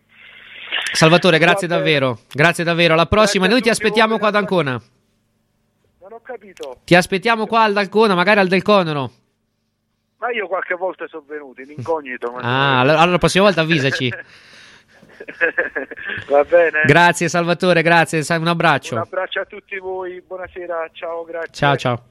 B: Salvatore, grazie davvero. Grazie davvero. Alla prossima. Noi ti aspettiamo qua ad Ancona.
K: Non ho capito.
B: Ti aspettiamo qua ad Ancona, magari al Del Conero.
K: Ma io qualche volta sono venuto in incognito.
B: Ah, allora la prossima volta avvisaci.
K: Va bene.
B: Grazie Salvatore, grazie. Un abbraccio.
K: Un abbraccio a tutti voi. Buonasera. Ciao, grazie.
B: Ciao, ciao.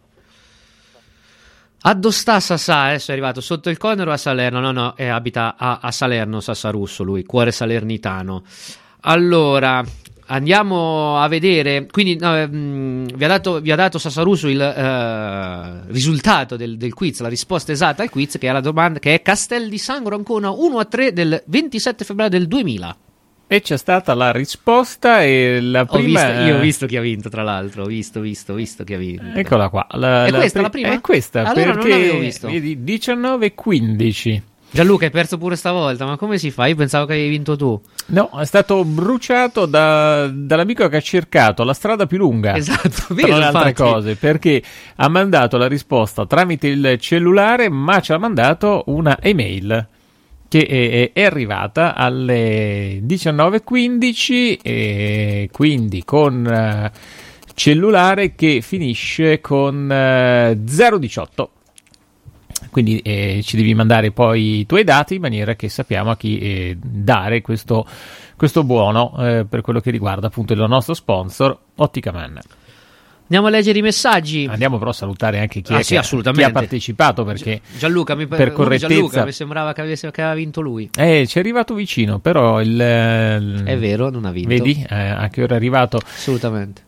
B: Addostà Sassà, adesso è arrivato sotto il Conero a Salerno, no no, eh, abita a, a Salerno, Sassarusso lui, cuore salernitano. Allora, andiamo a vedere, quindi no, mh, vi, ha dato, vi ha dato Sassarusso il eh, risultato del, del quiz, la risposta esatta al quiz, che è la domanda, che è Castel di Sangro Ancona uno a tre del ventisette febbraio del duemila.
C: E c'è stata la risposta e la prima...
B: Ho visto, io ho visto chi ha vinto, tra l'altro, ho visto, visto, visto chi ha vinto.
C: Eccola qua. La,
B: è
C: la
B: questa
C: pri-
B: la prima?
C: È questa,
B: allora
C: perché
B: non l'avevo visto.
C: Vedi, diciannove quindici.
B: Gianluca, hai perso pure stavolta, ma come si fa? Io pensavo che avevi vinto tu.
C: No, è stato bruciato da, dall'amico che ha cercato la strada più lunga.
B: Esatto, vero,
C: tra le altre
B: infatti.
C: cose, perché ha mandato la risposta tramite il cellulare, ma ci ha mandato una email che è, è arrivata alle diciannove quindici e quindi con uh, cellulare che finisce con uh, zero diciotto. Quindi eh, ci devi mandare poi i tuoi dati in maniera che sappiamo a chi eh, dare questo, questo buono eh, per quello che riguarda appunto il nostro sponsor Ottica Manna.
B: Andiamo a leggere i messaggi.
C: Andiamo però a salutare anche chi,
B: ah,
C: è
B: sì,
C: che, chi ha partecipato, perché
B: Gianluca, mi,
C: per correttezza
B: Gianluca, mi sembrava che, avesse, che aveva vinto lui.
C: Eh, ci è arrivato vicino, però il, il
B: è vero, non ha vinto.
C: Vedi eh, a che ora è arrivato?
B: Assolutamente.
C: Eh,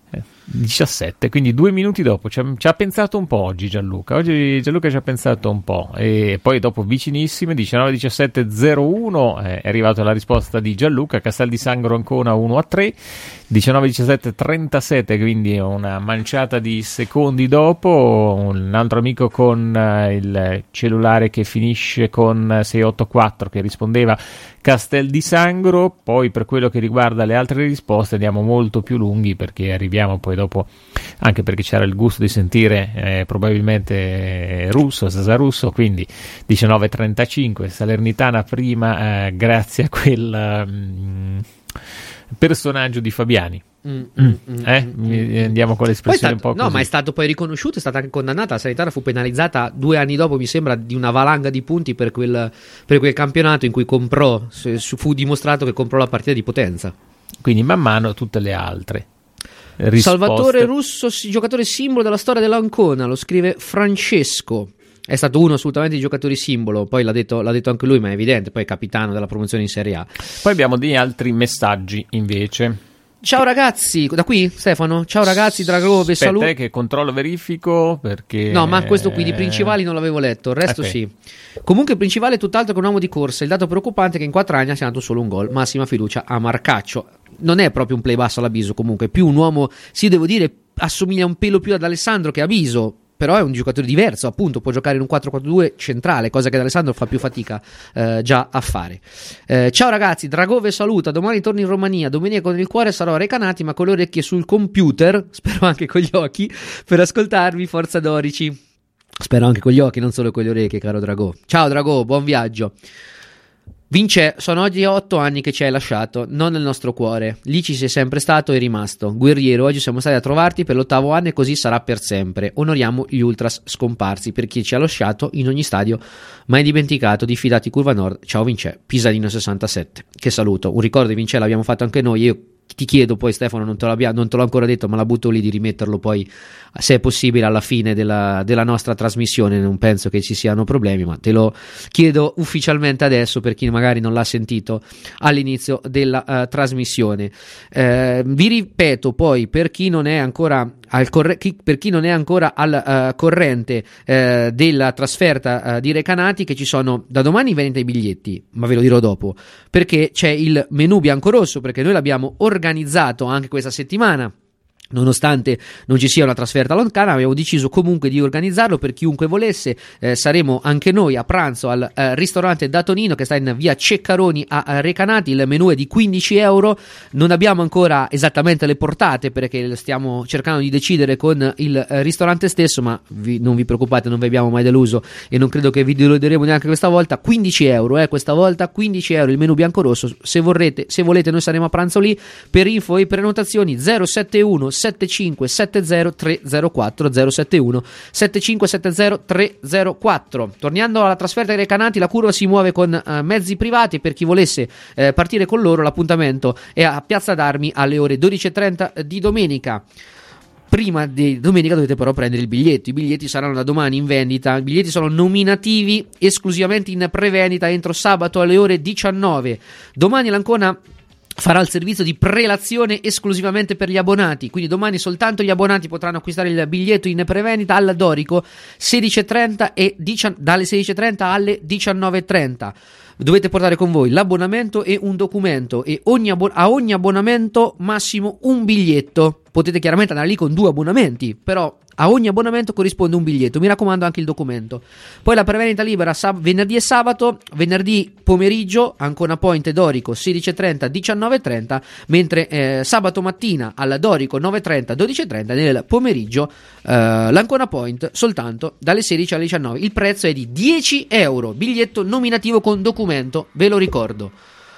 C: diciassette, quindi due minuti dopo ci ha, ci ha pensato un po' oggi Gianluca oggi Gianluca ci ha pensato un po' e poi dopo vicinissime diciannove diciassette zero uno eh, è arrivata la risposta di Gianluca. Castel di Sangro Ancona uno a tre, diciannove diciassette trentasette, quindi una manciata di secondi dopo. Un altro amico con eh, il cellulare che finisce con sei otto quattro che rispondeva Castel di Sangro. Poi per quello che riguarda le altre risposte andiamo molto più lunghi perché arriviamo poi dopo, anche perché c'era il gusto di sentire eh, probabilmente eh, Russo, Cesar Russo, quindi diciannove trentacinque Salernitana prima eh, grazie a quel um, personaggio di Fabiani. Mm, mm, eh? mm, andiamo con l'espressione
B: stato,
C: un po'
B: no,
C: così.
B: ma è stato poi riconosciuto, è stata anche condannata. La Salernitana fu penalizzata due anni dopo, mi sembra, di una valanga di punti per quel, per quel campionato in cui comprò, fu dimostrato che comprò la partita di Potenza.
C: Quindi man mano tutte le altre risposte.
B: Salvatore Russo, giocatore simbolo della storia dell'Ancona, lo scrive Francesco. È stato uno assolutamente di giocatori simbolo, poi l'ha detto, l'ha detto anche lui, ma è evidente, poi è capitano della promozione in Serie A.
C: Poi abbiamo degli altri messaggi invece.
B: Ciao ragazzi, da qui Stefano? Ciao ragazzi, Dragove, saluto.
C: Aspetta che controllo verifico perché...
B: No, ma questo qui di Principali non l'avevo letto, il resto
C: okay.
B: Sì. Comunque Principale è tutt'altro che un uomo di corsa, il dato preoccupante è che in quattro anni ha segnato solo un gol, massima fiducia a Marcaccio. Non è proprio un play basso all'Abiso comunque, più un uomo, sì devo dire, assomiglia un pelo più ad Alessandro che a Abiso, però è un giocatore diverso, appunto, può giocare in un quattro quattro due centrale, cosa che Alessandro fa più fatica eh, già a fare. Eh, ciao ragazzi, Dragove saluta, domani torno in Romania, domenica con il cuore sarò a Recanati ma con le orecchie sul computer, spero anche con gli occhi, per ascoltarvi, forza Dorici. Spero anche con gli occhi, non solo con le orecchie, caro Dragò. Ciao Dragò, buon viaggio. Vince, sono oggi otto anni che ci hai lasciato, non nel nostro cuore. Lì ci sei sempre stato e rimasto. Guerriero, oggi siamo stati a trovarti per l'ottavo anno e così sarà per sempre. Onoriamo gli ultras scomparsi per chi ci ha lasciato in ogni stadio. Mai dimenticato, diffidati Curva Nord. Ciao Vince, Pisanino sessantasette. Che saluto. Un ricordo di Vince l'abbiamo fatto anche noi. Io ti chiedo poi Stefano, non te, non te l'ho ancora detto, ma la butto lì di rimetterlo poi, se è possibile, alla fine della, della nostra trasmissione. Non penso che ci siano problemi, ma te lo chiedo ufficialmente adesso per chi magari non l'ha sentito all'inizio della uh, trasmissione. Eh, vi ripeto poi, per chi non è ancora al corre- chi, per chi non è ancora al uh, corrente uh, della trasferta uh, di Recanati, che ci sono da domani in vendita i biglietti, ma ve lo dirò dopo, perché c'è il menù biancorosso, perché noi l'abbiamo organizzato anche questa settimana. Nonostante non ci sia una trasferta lontana, abbiamo deciso comunque di organizzarlo per chiunque volesse. Eh, saremo anche noi a pranzo al eh, ristorante Da Tonino, che sta in via Ceccaroni a, a Recanati. Il menù è di quindici euro. Non abbiamo ancora esattamente le portate perché stiamo cercando di decidere con il eh, ristorante stesso, ma vi, non vi preoccupate, non vi abbiamo mai deluso e non credo che vi deluderemo neanche questa volta. Quindici euro, eh, questa volta quindici euro il menù biancorosso. Se vorrete, se volete, noi saremo a pranzo lì. Per info e prenotazioni zero sette uno sette cinque sette zero tre zero quattro zero sette uno sette cinque sette zero tre zero quattro. Tornando alla trasferta dei Recanati, la curva si muove con uh, mezzi privati. Per chi volesse eh, partire con loro, l'appuntamento è a Piazza d'Armi alle ore dodici e trenta di domenica. Prima di domenica dovete però prendere il biglietto. I biglietti saranno da domani in vendita. I biglietti sono nominativi, esclusivamente in prevendita entro sabato alle ore diciannove. Domani l'Ancona farà il servizio di prelazione esclusivamente per gli abbonati, quindi domani soltanto gli abbonati potranno acquistare il biglietto in prevendita al Dorico sedici e trenta e dieci, dalle sedici e trenta alle diciannove e trenta. Dovete portare con voi l'abbonamento e un documento, e ogni abbo- a ogni abbonamento massimo un biglietto. Potete chiaramente andare lì con due abbonamenti, però a ogni abbonamento corrisponde un biglietto. Mi raccomando anche il documento. Poi la prevendita libera sab- venerdì e sabato. Venerdì pomeriggio Ancona Point e Dorico sedici e trenta diciannove e trenta, mentre eh, sabato mattina alla Dorico nove e trenta dodici e trenta, nel pomeriggio eh, l'Ancona Point soltanto dalle sedici alle diciannove. Il prezzo è di dieci euro, biglietto nominativo con documento, ve lo ricordo.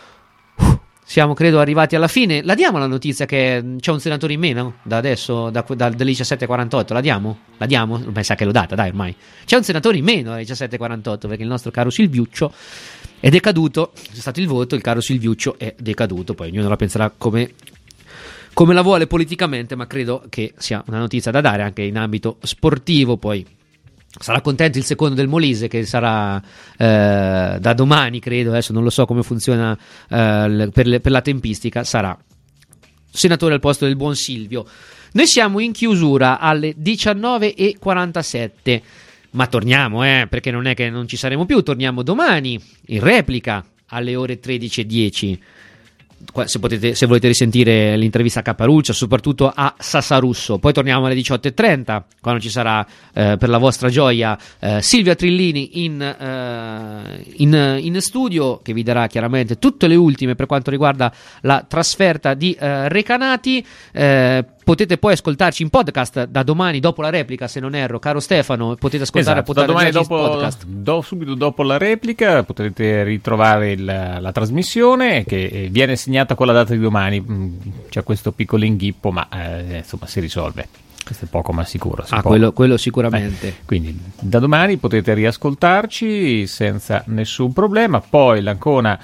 B: Siamo credo arrivati alla fine. La diamo la notizia che c'è un senatore in meno da adesso, da, da, dalle diciassette e quarantotto? La diamo? La diamo? Mi sa che l'ho data, dai, ormai. C'è un senatore in meno alle diciassette e quarantotto perché il nostro caro Silviuccio è decaduto. C'è stato il voto, il caro Silviuccio è decaduto. Poi ognuno la penserà come, come la vuole politicamente, ma credo che sia una notizia da dare anche in ambito sportivo. Poi sarà contento il secondo del Molise, che sarà eh, da domani, credo. Adesso non lo so come funziona eh, per, le, per la tempistica. Sarà senatore al posto del buon Silvio. Noi siamo in chiusura alle diciannove e quarantasette, ma torniamo, eh, perché non è che non ci saremo più, torniamo domani in replica alle ore tredici e dieci. Se, potete, se volete risentire l'intervista a Caparuccia, soprattutto a Sassarusso. Poi torniamo alle diciotto e trenta, quando ci sarà eh, per la vostra gioia eh, Silvia Trillini in, eh, in, in studio, che vi darà chiaramente tutte le ultime per quanto riguarda la trasferta di eh, Recanati. eh, Potete poi ascoltarci in podcast da domani dopo la replica, se non erro, caro Stefano. Potete ascoltare
C: esatto, da domani dopo,
B: podcast.
C: Do, subito dopo la replica potete ritrovare il, la trasmissione, che viene segnata con la data di domani. C'è questo piccolo inghippo, ma eh, insomma si risolve. Questo è poco ma sicuro.
B: Ah, quello, quello sicuramente.
C: Eh, quindi da domani potete riascoltarci senza nessun problema. Poi l'Ancona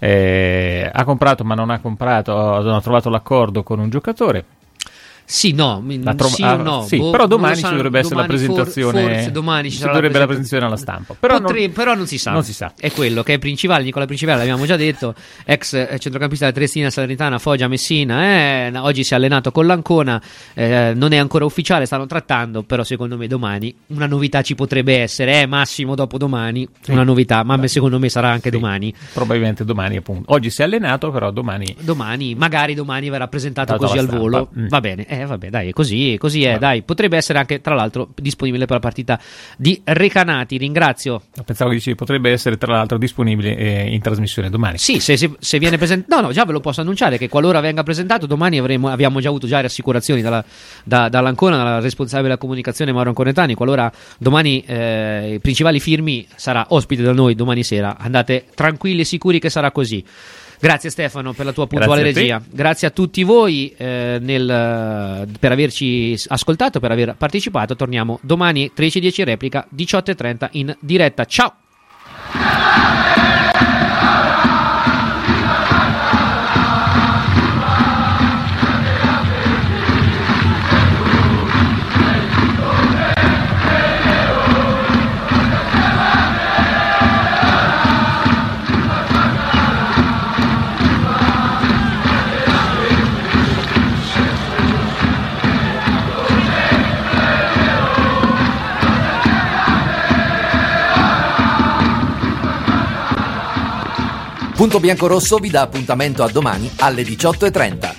C: eh, ha comprato ma non ha comprato, non ha trovato l'accordo con un giocatore.
B: Sì, no,
C: tro-
B: sì o no.
C: Sì,
B: boh,
C: però domani
B: so,
C: ci dovrebbe essere la presentazione.
B: For, forse domani ci,
C: ci
B: sarà
C: dovrebbe
B: la
C: la presentazione alla stampa. Però,
B: Potre,
C: non,
B: però non si sa.
C: Non si sa.
B: È quello che è Principale, Nicola Principale, l'abbiamo già detto, ex centrocampista della Triestina, Salernitana, Foggia, Messina. Eh, oggi si è allenato con l'Ancona. Eh, non è ancora ufficiale, stanno trattando. Però secondo me domani una novità ci potrebbe essere. Eh, massimo dopo domani sì. Una novità, ma secondo me sarà anche sì. domani.
C: Probabilmente domani, appunto. Oggi si è allenato, però domani.
B: Domani, magari domani verrà presentato così al volo. Mm. Va bene, eh, vabbè, dai, è così. Così è, dai, potrebbe essere anche tra l'altro disponibile per la partita di Recanati. Ringrazio.
C: Pensavo che dici potrebbe essere tra l'altro disponibile eh, in trasmissione domani.
B: Sì, se, se, se viene presentato, no, no, già ve lo posso annunciare che qualora venga presentato domani avremo, abbiamo già avuto già rassicurazioni dalla, da, dall'Ancona, dalla responsabile della comunicazione Mauro Anconetani. Qualora domani eh, i principali firmi sarà ospite da noi domani sera, andate tranquilli e sicuri che sarà così. Grazie Stefano per la tua puntuale
C: Grazie
B: regia. Grazie a tutti voi eh, nel, per averci ascoltato, per aver partecipato. Torniamo domani tredici e dieci replica, diciotto e trenta in diretta. Ciao!
A: Punto Biancorosso vi dà appuntamento a domani alle diciotto e trenta.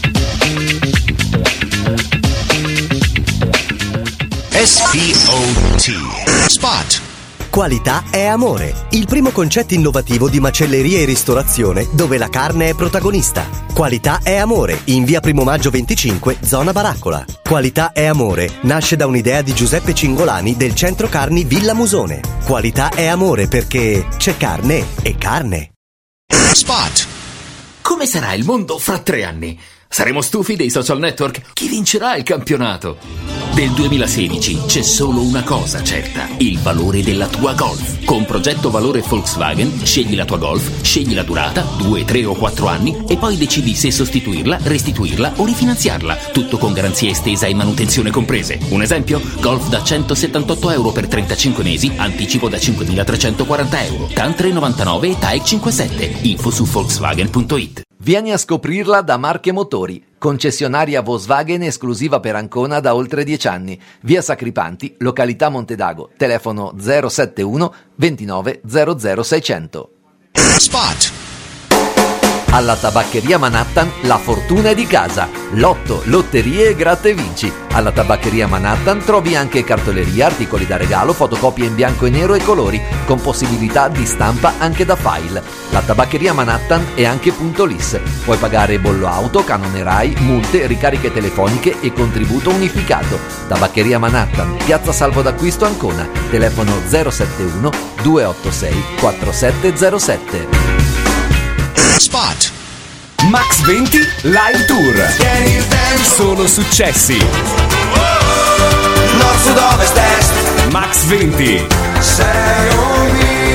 H: S P O T Spot. Qualità è amore, il primo concetto innovativo di macelleria e ristorazione dove la carne è protagonista. Qualità è amore, in via Primo Maggio venticinque, zona Baraccola. Qualità è amore nasce da un'idea di Giuseppe Cingolani del centro carni Villa Musone. Qualità è amore perché c'è carne e carne.
D: Spot. Come sarà il mondo fra tre anni? Saremo stufi dei social network? Chi vincerà il campionato? Del duemilasedici c'è solo una cosa certa: il valore della tua Golf. Con progetto valore Volkswagen scegli la tua Golf, scegli la durata, due, tre o quattro anni, e poi decidi se sostituirla, restituirla o rifinanziarla. Tutto con garanzia estesa e manutenzione comprese. Un esempio? Golf da centosettantotto euro per trentacinque mesi, anticipo da cinquemilatrecentoquaranta euro, T A N tre virgola novantanove e T A E C cinquantasette. Info su Volkswagen punto it.
A: Vieni a scoprirla da Marche Motori, concessionaria Volkswagen esclusiva per Ancona da oltre dieci anni. Via Sacripanti, località Montedago, telefono zero sette uno ventinove zero zero seicento.
H: Spot.
A: Alla Tabaccheria Manhattan la fortuna è di casa. Lotto, lotterie e gratta e vinci. Alla Tabaccheria Manhattan trovi anche cartoleria, articoli da regalo, fotocopie in bianco e nero e colori, con possibilità di stampa anche da file. La Tabaccheria Manhattan è anche punto L I S. Puoi pagare bollo auto, canone Rai, multe, ricariche telefoniche e contributo unificato. Tabaccheria Manhattan, Piazza Salvo d'Acquisto Ancona. Telefono zero sette uno due otto sei quattro sette zero sette.
I: Spot. Max venti Live Tour. Solo successi.
J: Nord, sud, ovest, est.
I: Max venti.
J: Sei un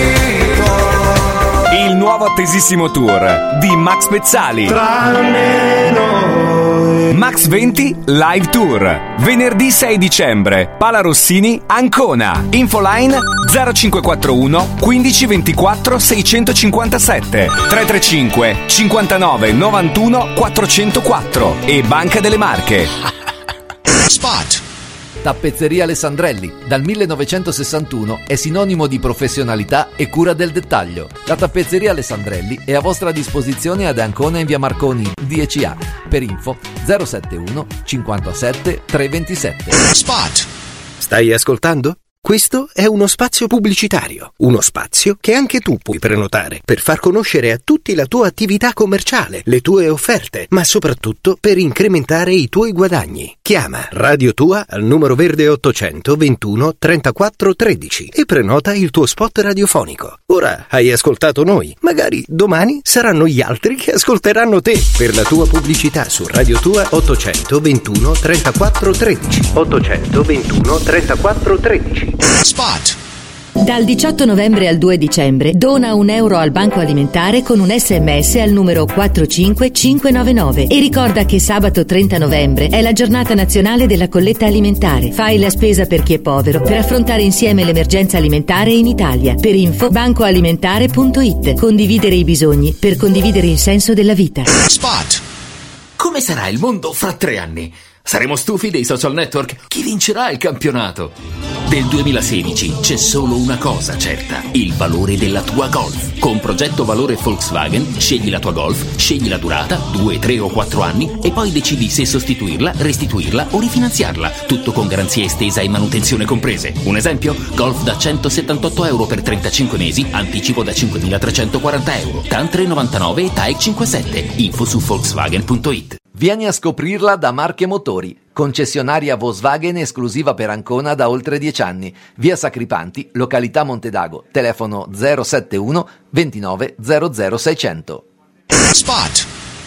J: mito.
I: Il nuovo attesissimo tour di Max Pezzali.
J: Tranne noi.
I: Max X venti Live Tour. Venerdì sei dicembre, Palarossini, Ancona. Infoline zero cinque quattro uno quindici ventiquattro seicentocinquantasette tre tre cinque cinquantanove novantuno quattrocentoquattro e Banca delle Marche.
A: Spot. Tappezzeria Alessandrelli, dal millenovecentosessantuno è sinonimo di professionalità e cura del dettaglio. La Tappezzeria Alessandrelli è a vostra disposizione ad Ancona in via Marconi dieci A. Per info zero settantuno cinquantasette trecentoventisette.
H: Spot. Stai ascoltando? Questo è uno spazio pubblicitario, uno spazio che anche tu puoi prenotare per far conoscere a tutti la tua attività commerciale, le tue offerte, ma soprattutto per incrementare i tuoi guadagni. Chiama Radio Tua al numero verde ottocento ventuno trentaquattro tredici e prenota il tuo spot radiofonico. Ora hai ascoltato noi, magari domani saranno gli altri che ascolteranno te. Per la tua pubblicità su Radio Tua ottocento ventuno trentaquattro tredici. ottocento ventuno trentaquattro tredici.
M: Spot. Dal diciotto novembre al due dicembre dona un euro al Banco Alimentare con un sms al numero quattro cinque cinque nove nove e ricorda che sabato trenta novembre è la giornata nazionale della colletta alimentare. Fai la spesa per chi è povero per affrontare insieme l'emergenza alimentare in Italia. Per info bancoalimentare punto it. Condividere i bisogni per condividere il senso della vita.
D: Spot. Come sarà il mondo fra tre anni? Saremo stufi dei social network? Chi vincerà il campionato? Del duemilasedici c'è solo una cosa certa: il valore della tua Golf. Con progetto valore Volkswagen scegli la tua Golf, scegli la durata, due, tre o quattro anni e poi decidi se sostituirla, restituirla o rifinanziarla. Tutto con garanzia estesa e manutenzione comprese. Un esempio? Golf da centosettantotto euro per trentacinque mesi, anticipo da cinquemilatrecentoquaranta euro, TAN tre virgola novantanove e T A E C cinquantasette. Info su Volkswagen punto it.
A: Vieni a scoprirla da Marche Motori, concessionaria Volkswagen esclusiva per Ancona da oltre dieci anni. Via Sacripanti, località Montedago, telefono zero settantuno ventinove zero zero seicento.
M: Spot.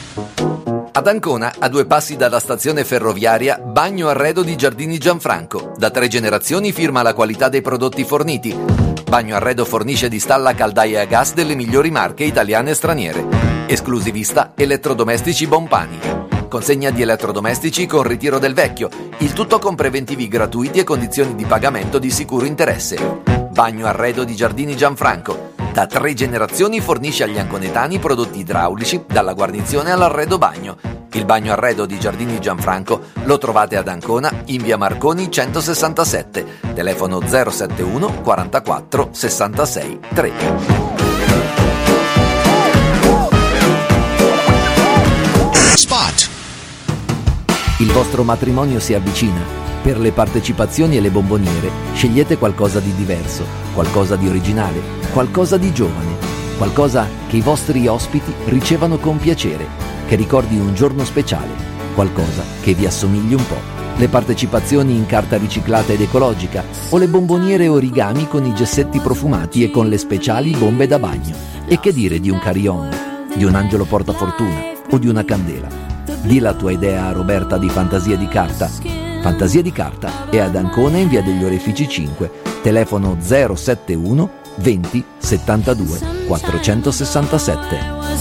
A: Ad Ancona, a due passi dalla stazione ferroviaria, Bagno Arredo di Giardini Gianfranco. Da tre generazioni firma la qualità dei prodotti forniti. Bagno Arredo fornisce di stalla caldaie a gas delle migliori marche italiane e straniere. Esclusivista elettrodomestici Bompani. Consegna di elettrodomestici con ritiro del vecchio, il tutto con preventivi gratuiti e condizioni di pagamento di sicuro interesse. Bagno Arredo di Giardini Gianfranco. Da tre generazioni fornisce agli anconetani prodotti idraulici, dalla guarnizione all'arredo bagno. Il Bagno Arredo di Giardini Gianfranco lo trovate ad Ancona in via Marconi centosessantasette, telefono zero settantuno quarantaquattro sessantasei tre.
M: Spot.
A: Il vostro matrimonio si avvicina. Per le partecipazioni e le bomboniere scegliete qualcosa di diverso, qualcosa di originale, qualcosa di giovane, qualcosa che i vostri ospiti ricevano con piacere, che ricordi un giorno speciale, qualcosa che vi assomigli un po'. Le partecipazioni in carta riciclata ed ecologica o le bomboniere origami con i gessetti profumati e con le speciali bombe da bagno. E che dire di un carillon, di un angelo portafortuna o di una candela. Di la tua idea a Roberta di Fantasia di Carta. Fantasia di Carta è ad Ancona in via degli Orefici cinque, telefono zero settantuno venti settantadue quattrocentosessantasette.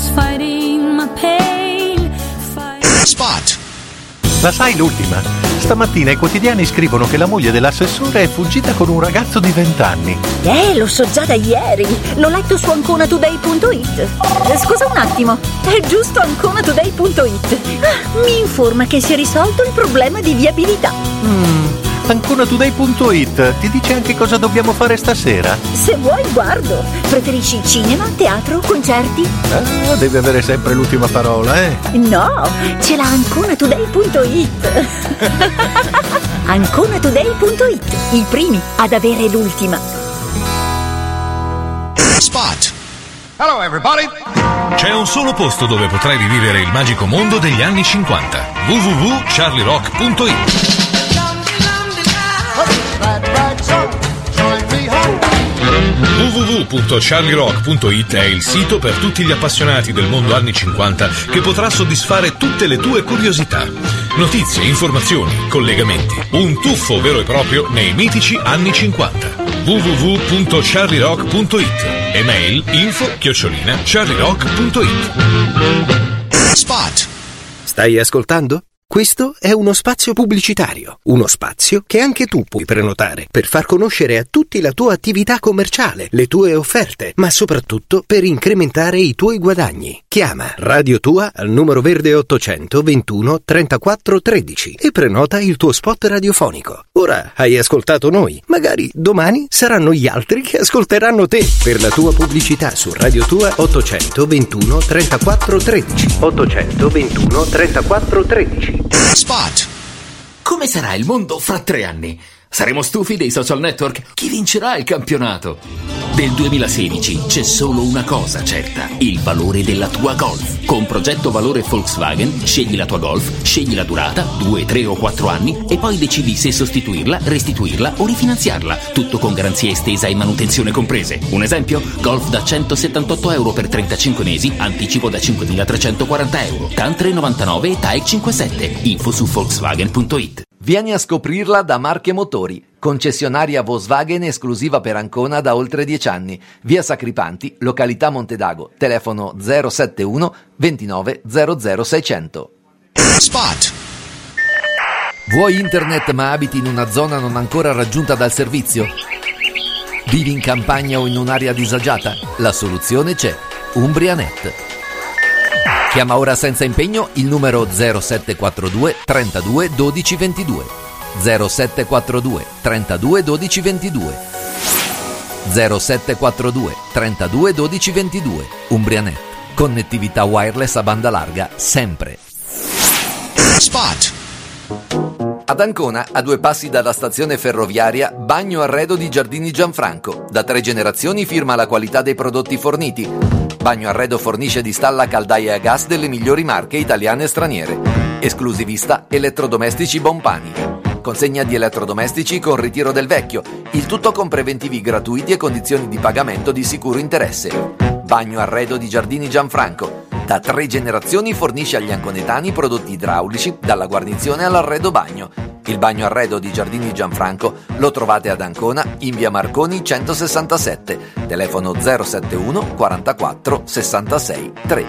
M: Spot.
N: La sai l'ultima? Stamattina i quotidiani scrivono che la moglie dell'assessore è fuggita con un ragazzo di vent'anni.
O: Eh, lo so già da ieri. L'ho letto su ancona today punto it. Eh, scusa un attimo, è giusto ancona today punto it. Ah, mi informa che si è risolto il problema di viabilità.
N: Mm, ancona today punto it ti dice anche cosa dobbiamo fare stasera?
O: Se vuoi, guardo. Preferisci cinema, teatro, concerti?
N: Ah, deve avere sempre l'ultima parola, eh?
O: No, ce l'ha ancona today punto it. ancona today punto it, i primi ad avere l'ultima.
M: Spot.
P: Hello everybody! C'è un solo posto dove potrai rivivere il magico mondo degli anni cinquanta. w w w punto charlie rock punto it. w w w punto charlie rock punto it è il sito per tutti gli appassionati del mondo anni cinquanta che potrà soddisfare tutte le tue curiosità. Notizie, informazioni, collegamenti. Un tuffo vero e proprio nei mitici anni cinquanta. w w w punto charlie rock punto it. Email info chiocciolina charlie rock punto it.
M: Spot.
H: Stai ascoltando? Questo è uno spazio pubblicitario, uno spazio che anche tu puoi prenotare per far conoscere a tutti la tua attività commerciale, le tue offerte, ma soprattutto per incrementare i tuoi guadagni. Chiama Radio Tua al numero verde ottocento ventuno trentaquattro tredici e prenota il tuo spot radiofonico. Ora hai ascoltato noi, magari domani saranno gli altri che ascolteranno te. Per la tua pubblicità su Radio Tua ottocento ventuno trentaquattro tredici. ottocento ventuno trentaquattro tredici.
D: Spot. Come sarà il mondo fra tre anni? Saremo stufi dei social network? Chi vincerà il campionato? Del duemilasedici c'è solo una cosa certa: il valore della tua Golf. Con progetto valore Volkswagen scegli la tua Golf, scegli la durata, due, tre o quattro anni e poi decidi se sostituirla, restituirla o rifinanziarla. Tutto con garanzia estesa e manutenzione comprese. Un esempio? Golf da centosettantotto euro per trentacinque mesi, anticipo da cinquemilatrecentoquaranta euro. C A N tre novantanove e T A E C cinquantasette. Info su Volkswagen punto it.
A: Vieni a scoprirla da Marche Motori, concessionaria Volkswagen esclusiva per Ancona da oltre dieci anni. Via Sacripanti, località Montedago, telefono zero settantuno ventinove zero zero seicento.
I: Spot.
A: Vuoi internet ma abiti in una zona non ancora raggiunta dal servizio? Vivi in campagna o in un'area disagiata? La soluzione c'è, Umbrianet. Chiama ora senza impegno il numero zero sette quattro due trentadue dodici ventidue. zero sette quattro due trentadue dodici ventidue. zero sette quattro due trentadue dodici ventidue. Umbrianet. Connettività wireless a banda larga sempre.
I: Spot.
A: Ad Ancona, a due passi dalla stazione ferroviaria, Bagno Arredo di Giardini Gianfranco. Da tre generazioni firma la qualità dei prodotti forniti. Bagno Arredo fornisce di stalla caldaie a gas delle migliori marche italiane e straniere. Esclusivista elettrodomestici Bompani. Consegna di elettrodomestici con ritiro del vecchio, il tutto con preventivi gratuiti e condizioni di pagamento di sicuro interesse. Bagno Arredo di Giardini Gianfranco. Da tre generazioni fornisce agli anconetani prodotti idraulici, dalla guarnizione all'arredo bagno. Il Bagno Arredo di Giardini Gianfranco lo trovate ad Ancona in via Marconi centosessantasette, telefono zero settantuno quarantaquattro sessantasei tre.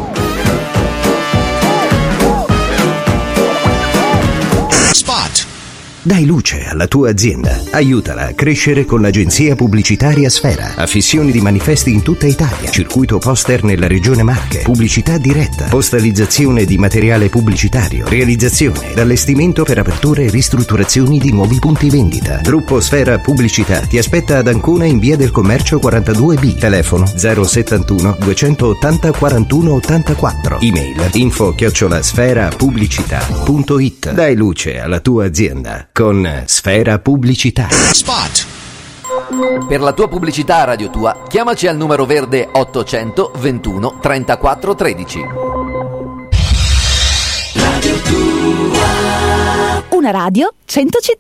I: Spot.
H: Dai luce alla tua azienda. Aiutala a crescere con l'agenzia pubblicitaria Sfera. Affissioni di manifesti in tutta Italia. Circuito poster nella regione Marche. Pubblicità diretta. Postalizzazione di materiale pubblicitario. Realizzazione ed allestimento per aperture e ristrutturazioni di nuovi punti vendita. Gruppo Sfera Pubblicità ti aspetta ad Ancona in via del Commercio quarantadue B. Telefono zero settantuno duecentottanta quarantuno ottantaquattro. Email info chiocciola sfera pubblicità punto it. Dai luce alla tua azienda con Sfera Pubblicità.
I: Spot.
A: Per la tua pubblicità a Radio Tua, chiamaci al numero verde ottocento ventuno trentaquattro tredici.
O: Radio Tua. Una radio, cento città.